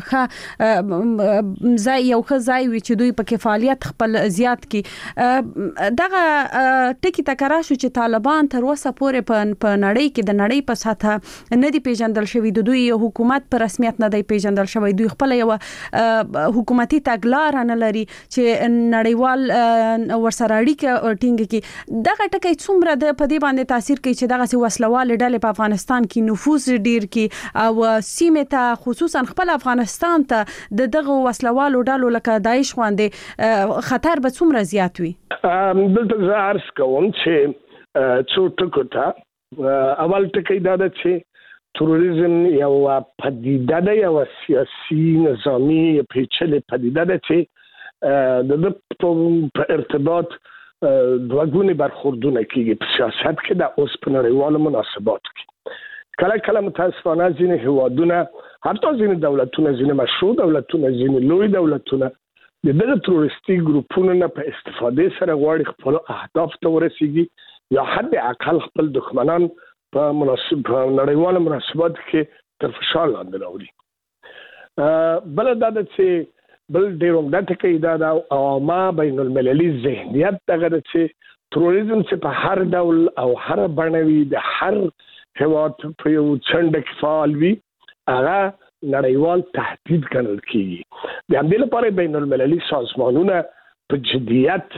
ښه ځای یو ښه ځای وي چې دوی په فعالیت خپل زیات کی. دغه ټکی تکرار شو چې طالبان تر اوسه پورې په نړۍ کې د نړۍ په ساته نه دی پیژندل شوی. د دوی حکومت په رسمیت نه دی پیژندل شوی. دوی خپل یو حکومتي تګلار نه لري چې نړیوال ورسره اړیکه ټینګ کړي. دغه ټکی څومره د پدې باندې تاثیر کوي چې دغه وسلوال ډلې په افغانستان کې نفوذ ډیر کړي او سیمه ته خصوصا خپل افغانستان ته د دغه وسلوال ډلو لکه داعش باندې خطر به څومره زیات وي؟ دلته زه عرض کوم چې څو ټکو ته اول ټکی دا ده چې تروریزم یو پدیده ده، یو سیاسي نظامی پیچلې پدیده ده چې د په ارتباط دوه ګونې برخوردونه کیږي په سیاست کې د اوس په نړیوالو مناسباتو کې. کله کله متاسفانه ځینې هیوادونه حتی ځینې دولتونه ځینې مشروع دولتونه ځینې لوی دولتونه د دغه تروریستي ګروپونو نه په استفادې سره غواړي خپل اهداف ته ورسیږي یا حد اقل خپل دښمنان په مناسب نړیوالو مناسباتو کې تر فشار لاندې راوړي. بل دا د چې بل ډیر عمده ټکی دا د عامه بین المللي ذهنیت دغه د چې تروریزم چې په هر ډول او هر بڼه وي د هر هیواد په یو څنډه کې فعال وي هغه نړیوال تهدید ګڼل کیږي. د همدې لپاره بین المللي سازمانونه په جدیت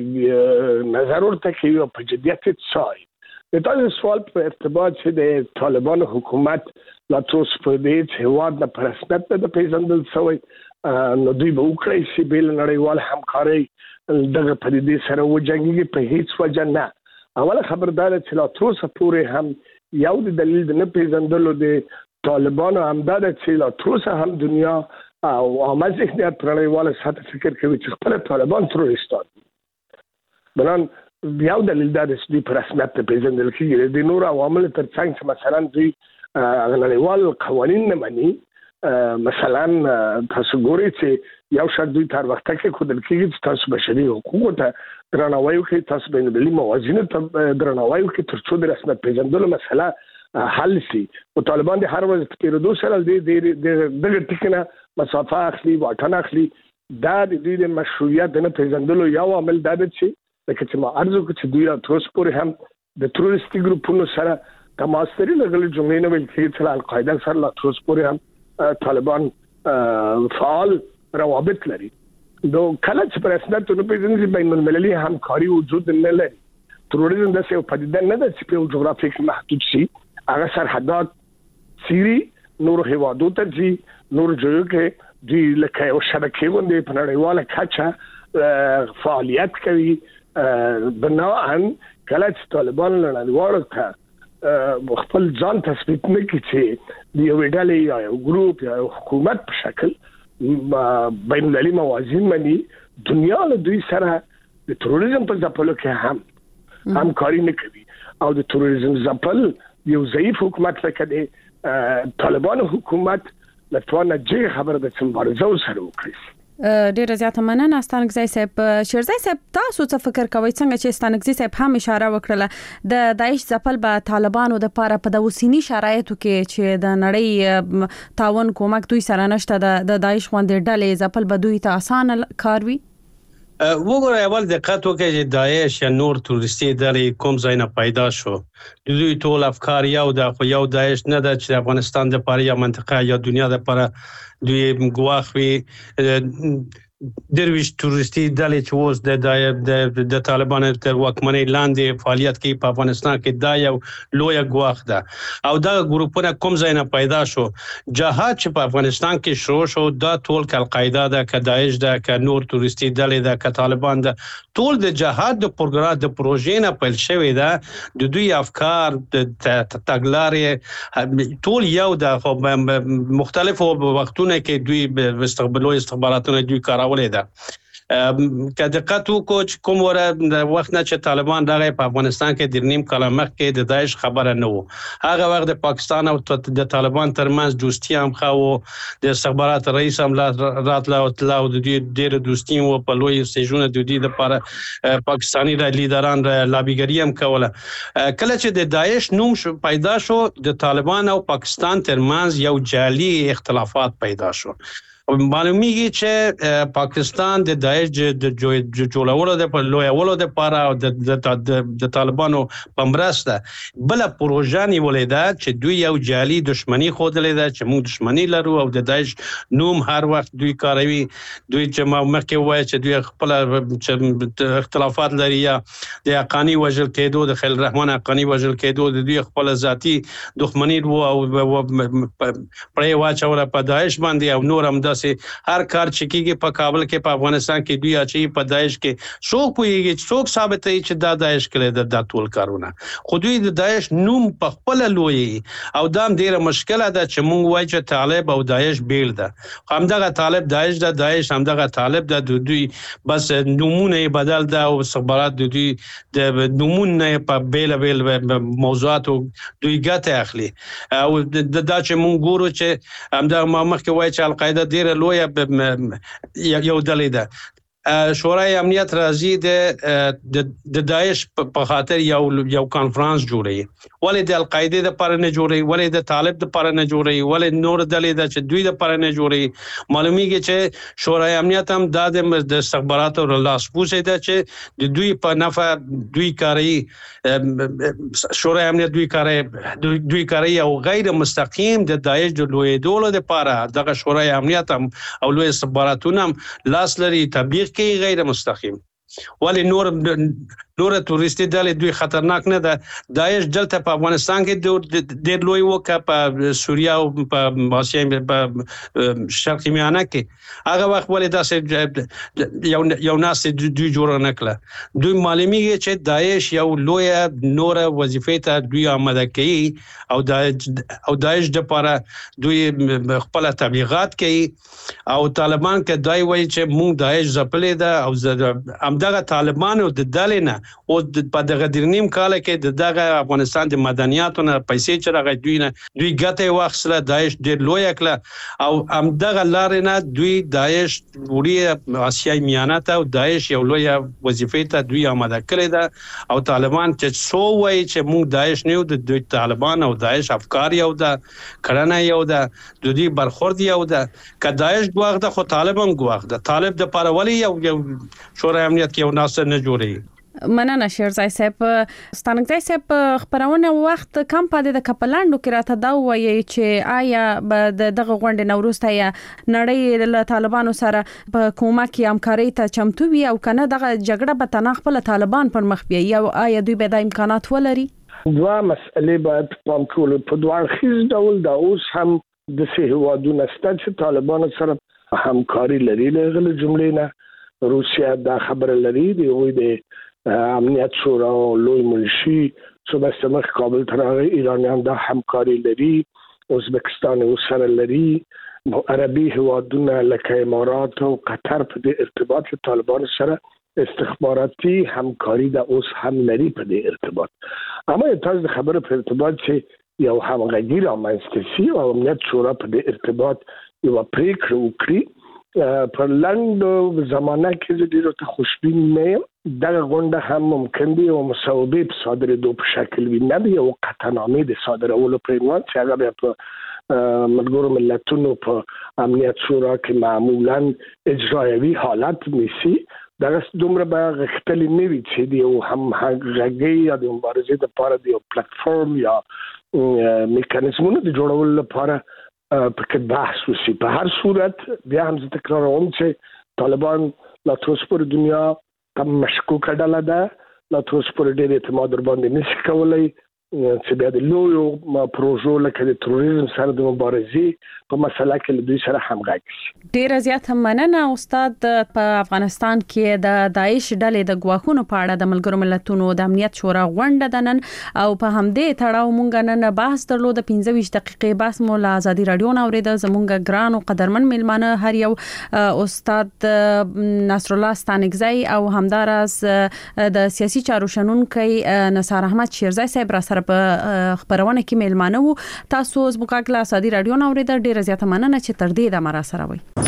نظر ورته کوي او په جدیت څاري. د تاسو سوال په ارتباط چې د طالبان حکومت لا تروس په دې هیواد د پرسپت د پیژندل شوی نو دوی به وکړي چې بل نړیوال همکاري دغه پدیدې سره وجنګي په هیڅ وجه نه. اوله خبردار چې لا تروس پورې هم یو د دلیل د نه پیژندلو د طالبانو همدار چې لا تروس هم دنیا او عامه ذهنیت پر نړیواله سطح فکر کوي چې خپل طالبان تروریستان دي. بلان یو دلیل دا د دوی په رسمیت ته پیژندل کېږي. د نور عوامل تر څنګ چې مثلا دوی نړیوال قوانین نه مني. مثلا تاسو ګورئ چې یو شرط دوی تر وخته کې ښودل کېږي چې تاسو بشري حقوقو ته درناوی وکړئ، تاسو بین المللي موازینو ته درناوی وکړئ تر څو د رسمیت پیژندلو مسله حل شي. او طالبان د هر ورځ په تېرېدو سره د دغه ټکي نه مسافه اخلي، واټن اخلي. دا د دوی د مشروعیت نه پیژندلو یو عامل دا دی چې لکه چې ما عرض وکړ چې دوی لا تر اوسه پورې هم د تروریستي ګروپونو سره تماس لري. لږ جملې نه ویل کېږي چې القاعده سره لا تر اوسه پورې هم طالبان فعال روابط لري. نو کله چې په رسمیت نه پیژني بین المللي همکاري وجود نه لري. تروریزم داسې یو پدیده نه ده چې په یو جغرافیه کې محدود شي. هغه سرحدات سیري نور هیوادو ته ځي، نور ځایو کې دوی لکه یو شبکې غوندې په نړیواله کچه فعالیت کوي. بناءً کله چې طالبان نړیوالو ته خپل ځان تثبیت نه کړي چې د یوې ډلې یا یو ګروپ یا یو حکومت په شکل بین المللي موازین مني، دنیا له دوی سره د تروریزم په ځپلو کې هم همکاري نه کوي. او د تروریزم ځپل یو ضعیف حکومت لکه د طالبانو حکومت لتوانه جې خبره د مبارزه سره وکړي. ډیره زیاته مننه ستانګزی صاحب. شیرزی صاحب تاسو څه فکر کوئ څنګه چې ستانګزی صاحب هم اشاره وکړه د داعش ځپل به طالبانو د پاره په د اوسنی شرایطو کې چې د نړۍ تعاون کومک دوی سره نشته د داعش غونډې ډلې ځپل به دوی ته اسانه کار وي؟ وګورئ اول دقت وکړئ چې داعش یا نور تروریستي ډلې کوم ځای نه پیدا شو. دوی ټول افکار یو د خو یو داعش نه ده چې افغانستان د پاره یا منطقه یا دنیا د پاره دوی ګواخ وي. درویش تروریستي ډلې چې اوس د د طالبانو تر واکمنۍ لاندې فعالیت کوي په افغانستان کې دا یو لویه ګواښ ده. او دا ګروپونه کوم ځای نه پیدا شو. جهاد چې په افغانستان کې شروع شو دا ټول که القاعده ده که داعش ده که نور تروریستي ډلې ده که طالبان ده، ټول د جهاد د پروګرام د پروژې نه پیل شوی ده. د دوی افکار د تګلارې ټول یو ده، خو مختلفو وختونو کې دوی استقبالو استخباراتونه دوی کار ولې ده. که دقت وکړو چې کوم وره د وخت نه چې طالبان راغی په افغانستان کې د نیم کال مخکې د داعش خبره نه و. هغه وخت د پاکستان او د طالبان ترمنځ دوستي هم ښه و، د استخبارات رئیس هم راتله او تله او د دوی ډېره دوستي و، په لوی سټیجونه د دوی دپاره پاکستاني لیدران لابیګري هم کوله. کله چې د داعش نوم پیدا شو د طالبان او پاکستان ترمنځ یو جعلي اختلافات پیدا شو. معلومیږي چې پاکستان د داعش د جوړولو د لویولو د لپاره او د طالبانو په مرسته بل پروژه نیولې ده چې دوی یو جعلي دښمنی خوده ده چې موږ دښمنی لرو او د داعش نوم هر وخت دوی کاروي. دوی چې ما مخکې وایي چې دوی خپل اختلافات لري یا د حقانی وژل کېدو د خلیل الرحمن حقانی وژل کېدو د دوی خپل ذاتی دښمنی وو او پرې واچوله په داعش باندې او نور هم هر کار چې کیږي په کابل کې په افغانستان کې دوی اچي په داعش کې څوک پوهیږي څوک ثابتوي چې دا داعش کړی د ټول کارونه، خو دوی د داعش نوم په خپل لوی او دا ډیره مشکله ده چې مونږ وایو چې طالب او داعش بیل ده. همدغه طالب داعش ده، داعش همدغه طالب ده، د دوی بس نومونه بدل ده او استخبارات د دوی د نومونه په بیل بیل موضوعات دوی ګټه اخلي. او دا چې مونږ ګورو چې همدغه ما مخکې وایي چې القاعده ډیره لویه یو ډلې ده. شورای امنیت راځي د د داعش په خاطر یو یو کانفرنس جوړي، ولې د القاعده د لپاره نه جوړي، ولې د طالب د لپاره نه جوړي، ولې نور ډلې د چې دوی د لپاره نه جوړي. معلومیږي چې شورای امنیت هم د استخباراتو لاسپوڅي ده چې د دوی په نفع دوی کاری، شورای امنیت دوی کاری دوی کاری او غیر مستقیم د داعش د لویدولو لپاره دغه شورای امنیت هم او لوی استخباراتونه هم لاس لري تبلیغ کې غیر مستقیم. ولی نور نور تورستی ډلې دوی خطرناک نه ده. داعش دلته په افغانستان کې ډېر لوی وکړه، په سوریه او په اسیا په شرقي میانه کې هغه وخت ولې داسې یو یو ناس دوی جوړ نه کړه. دوی معلومیږي چې داعش یو لوی نور وظیفې ته دوی آماده کوي او او داعش د لپاره دوی خپل تبلیغات کوي او طالبان کې دای وایي چې موږ داعش ځپلې ده او همدغه طالبانو د ډلې نه او په دغه درنیم کال کې دغه افغانستان د مدنیاتو نه پیسې چې راغی دوی نه دوی ګټه واخیسله، داعش ډېر لوی کړه او همدغه لارې نه دوی داعش وړي اسیای میانه ته او داعش یو لوی وظیفې ته دوی آماده کړی ده. او طالبان چې سو وایي چې موږ داعش نه یو، د دوی طالبان او داعش افکار یو ده، کړنه یو ده، د دوی برخورد یو ده. که داعش ګواښ ده خو طالب هم ګواښ ده. طالب د پاره ولی یو یو شورای امنیت کې یو ناس نه جوړي. مننه شیرزای صاحب. ستانکزای صاحب خبرونه وخت کم پاتې د کپلاندو کې راته دا وایي چې آیا د دغه غونډې نوروسته یا نړۍ له طالبانو سره په کومک یا همکاري ته چمتو وي او کنه دغه جګړه به تنه خپل طالبان پر مخ بیاي او آیا دوی به د امکانات ولري؟ دوه مسئلې باید پام کول. په دوه اړخیز ډول دا اوس هم د سه هوادونو ستاسو چې طالبانو سره همکاري لري، له جملې نه روسیا دا خبره لري دی وي د امنیت شورا او لوی منشي صوبه سمخ کابل ترغه ایرانیان دا همکاري لري، ازبکستان او سره لري، عربي هوادونه لکه امارات او قطر په دې ارتباط له طالبان سره استخباراتي همکاري دا اوس هم لري په دې ارتباط. اما تاسو خبره په ارتباط چې یو همغږي رامنځته شي او امنیت شورا په دې ارتباط یو پریکړه وکړي په لاندو زمانه کې ډیرو ته خوشبین نه یم. دغه غونډه هم ممکن دی او مصوبې په صادرېدو په شکل وي، نه دی یو قطعنامې د صادرولو پر عنوان چې هغه بیا په ملګرو ملتونو په امنیت شورا کې معمولا اجرایوي حالت نیسي. دغه دومره به غښتلي نه وي چې دی یو همغږي یا د مبارزې دپاره د یو پلټفورم یا میکانیزمونو د جوړولو لپاره پکې بحث وشي. په هر صورت بیا هم زه تکراروم چې طالبان لا تر اوسه دنیا کم مشکوکه ډله ده، لا تر اوسه پورې ډېر اعتماد ورباندې نشي کولی چې بیا د لویو پروژو لکه د تروریزم سره د مبارزې په مسله کې له دوی سره همغږي شي. ډیر زیات مننه استاد. په افغانستان کې د داعش ډلې د غواخونو په اړه د ملګرو ملتونو د امنیت شورا غونډه ده نن او په همدې تړاو مونږ نن بحث درلود. پنځه ویشت دقیقې بحث مو له ازادي رادیو نه اورید. زمونږ ګران او قدرمن میلمانه هر یو استاد نصر الله ستانکزی او همدارس د سیاسي چارو شنونکي نثار احمد شیرزی صاحب را سره په خبرونه کې میلمانه وو. تاسو زموږ له ازادي رادیو نه اورید. ډیر زیات مننه چې تر دې د مرا سره وي.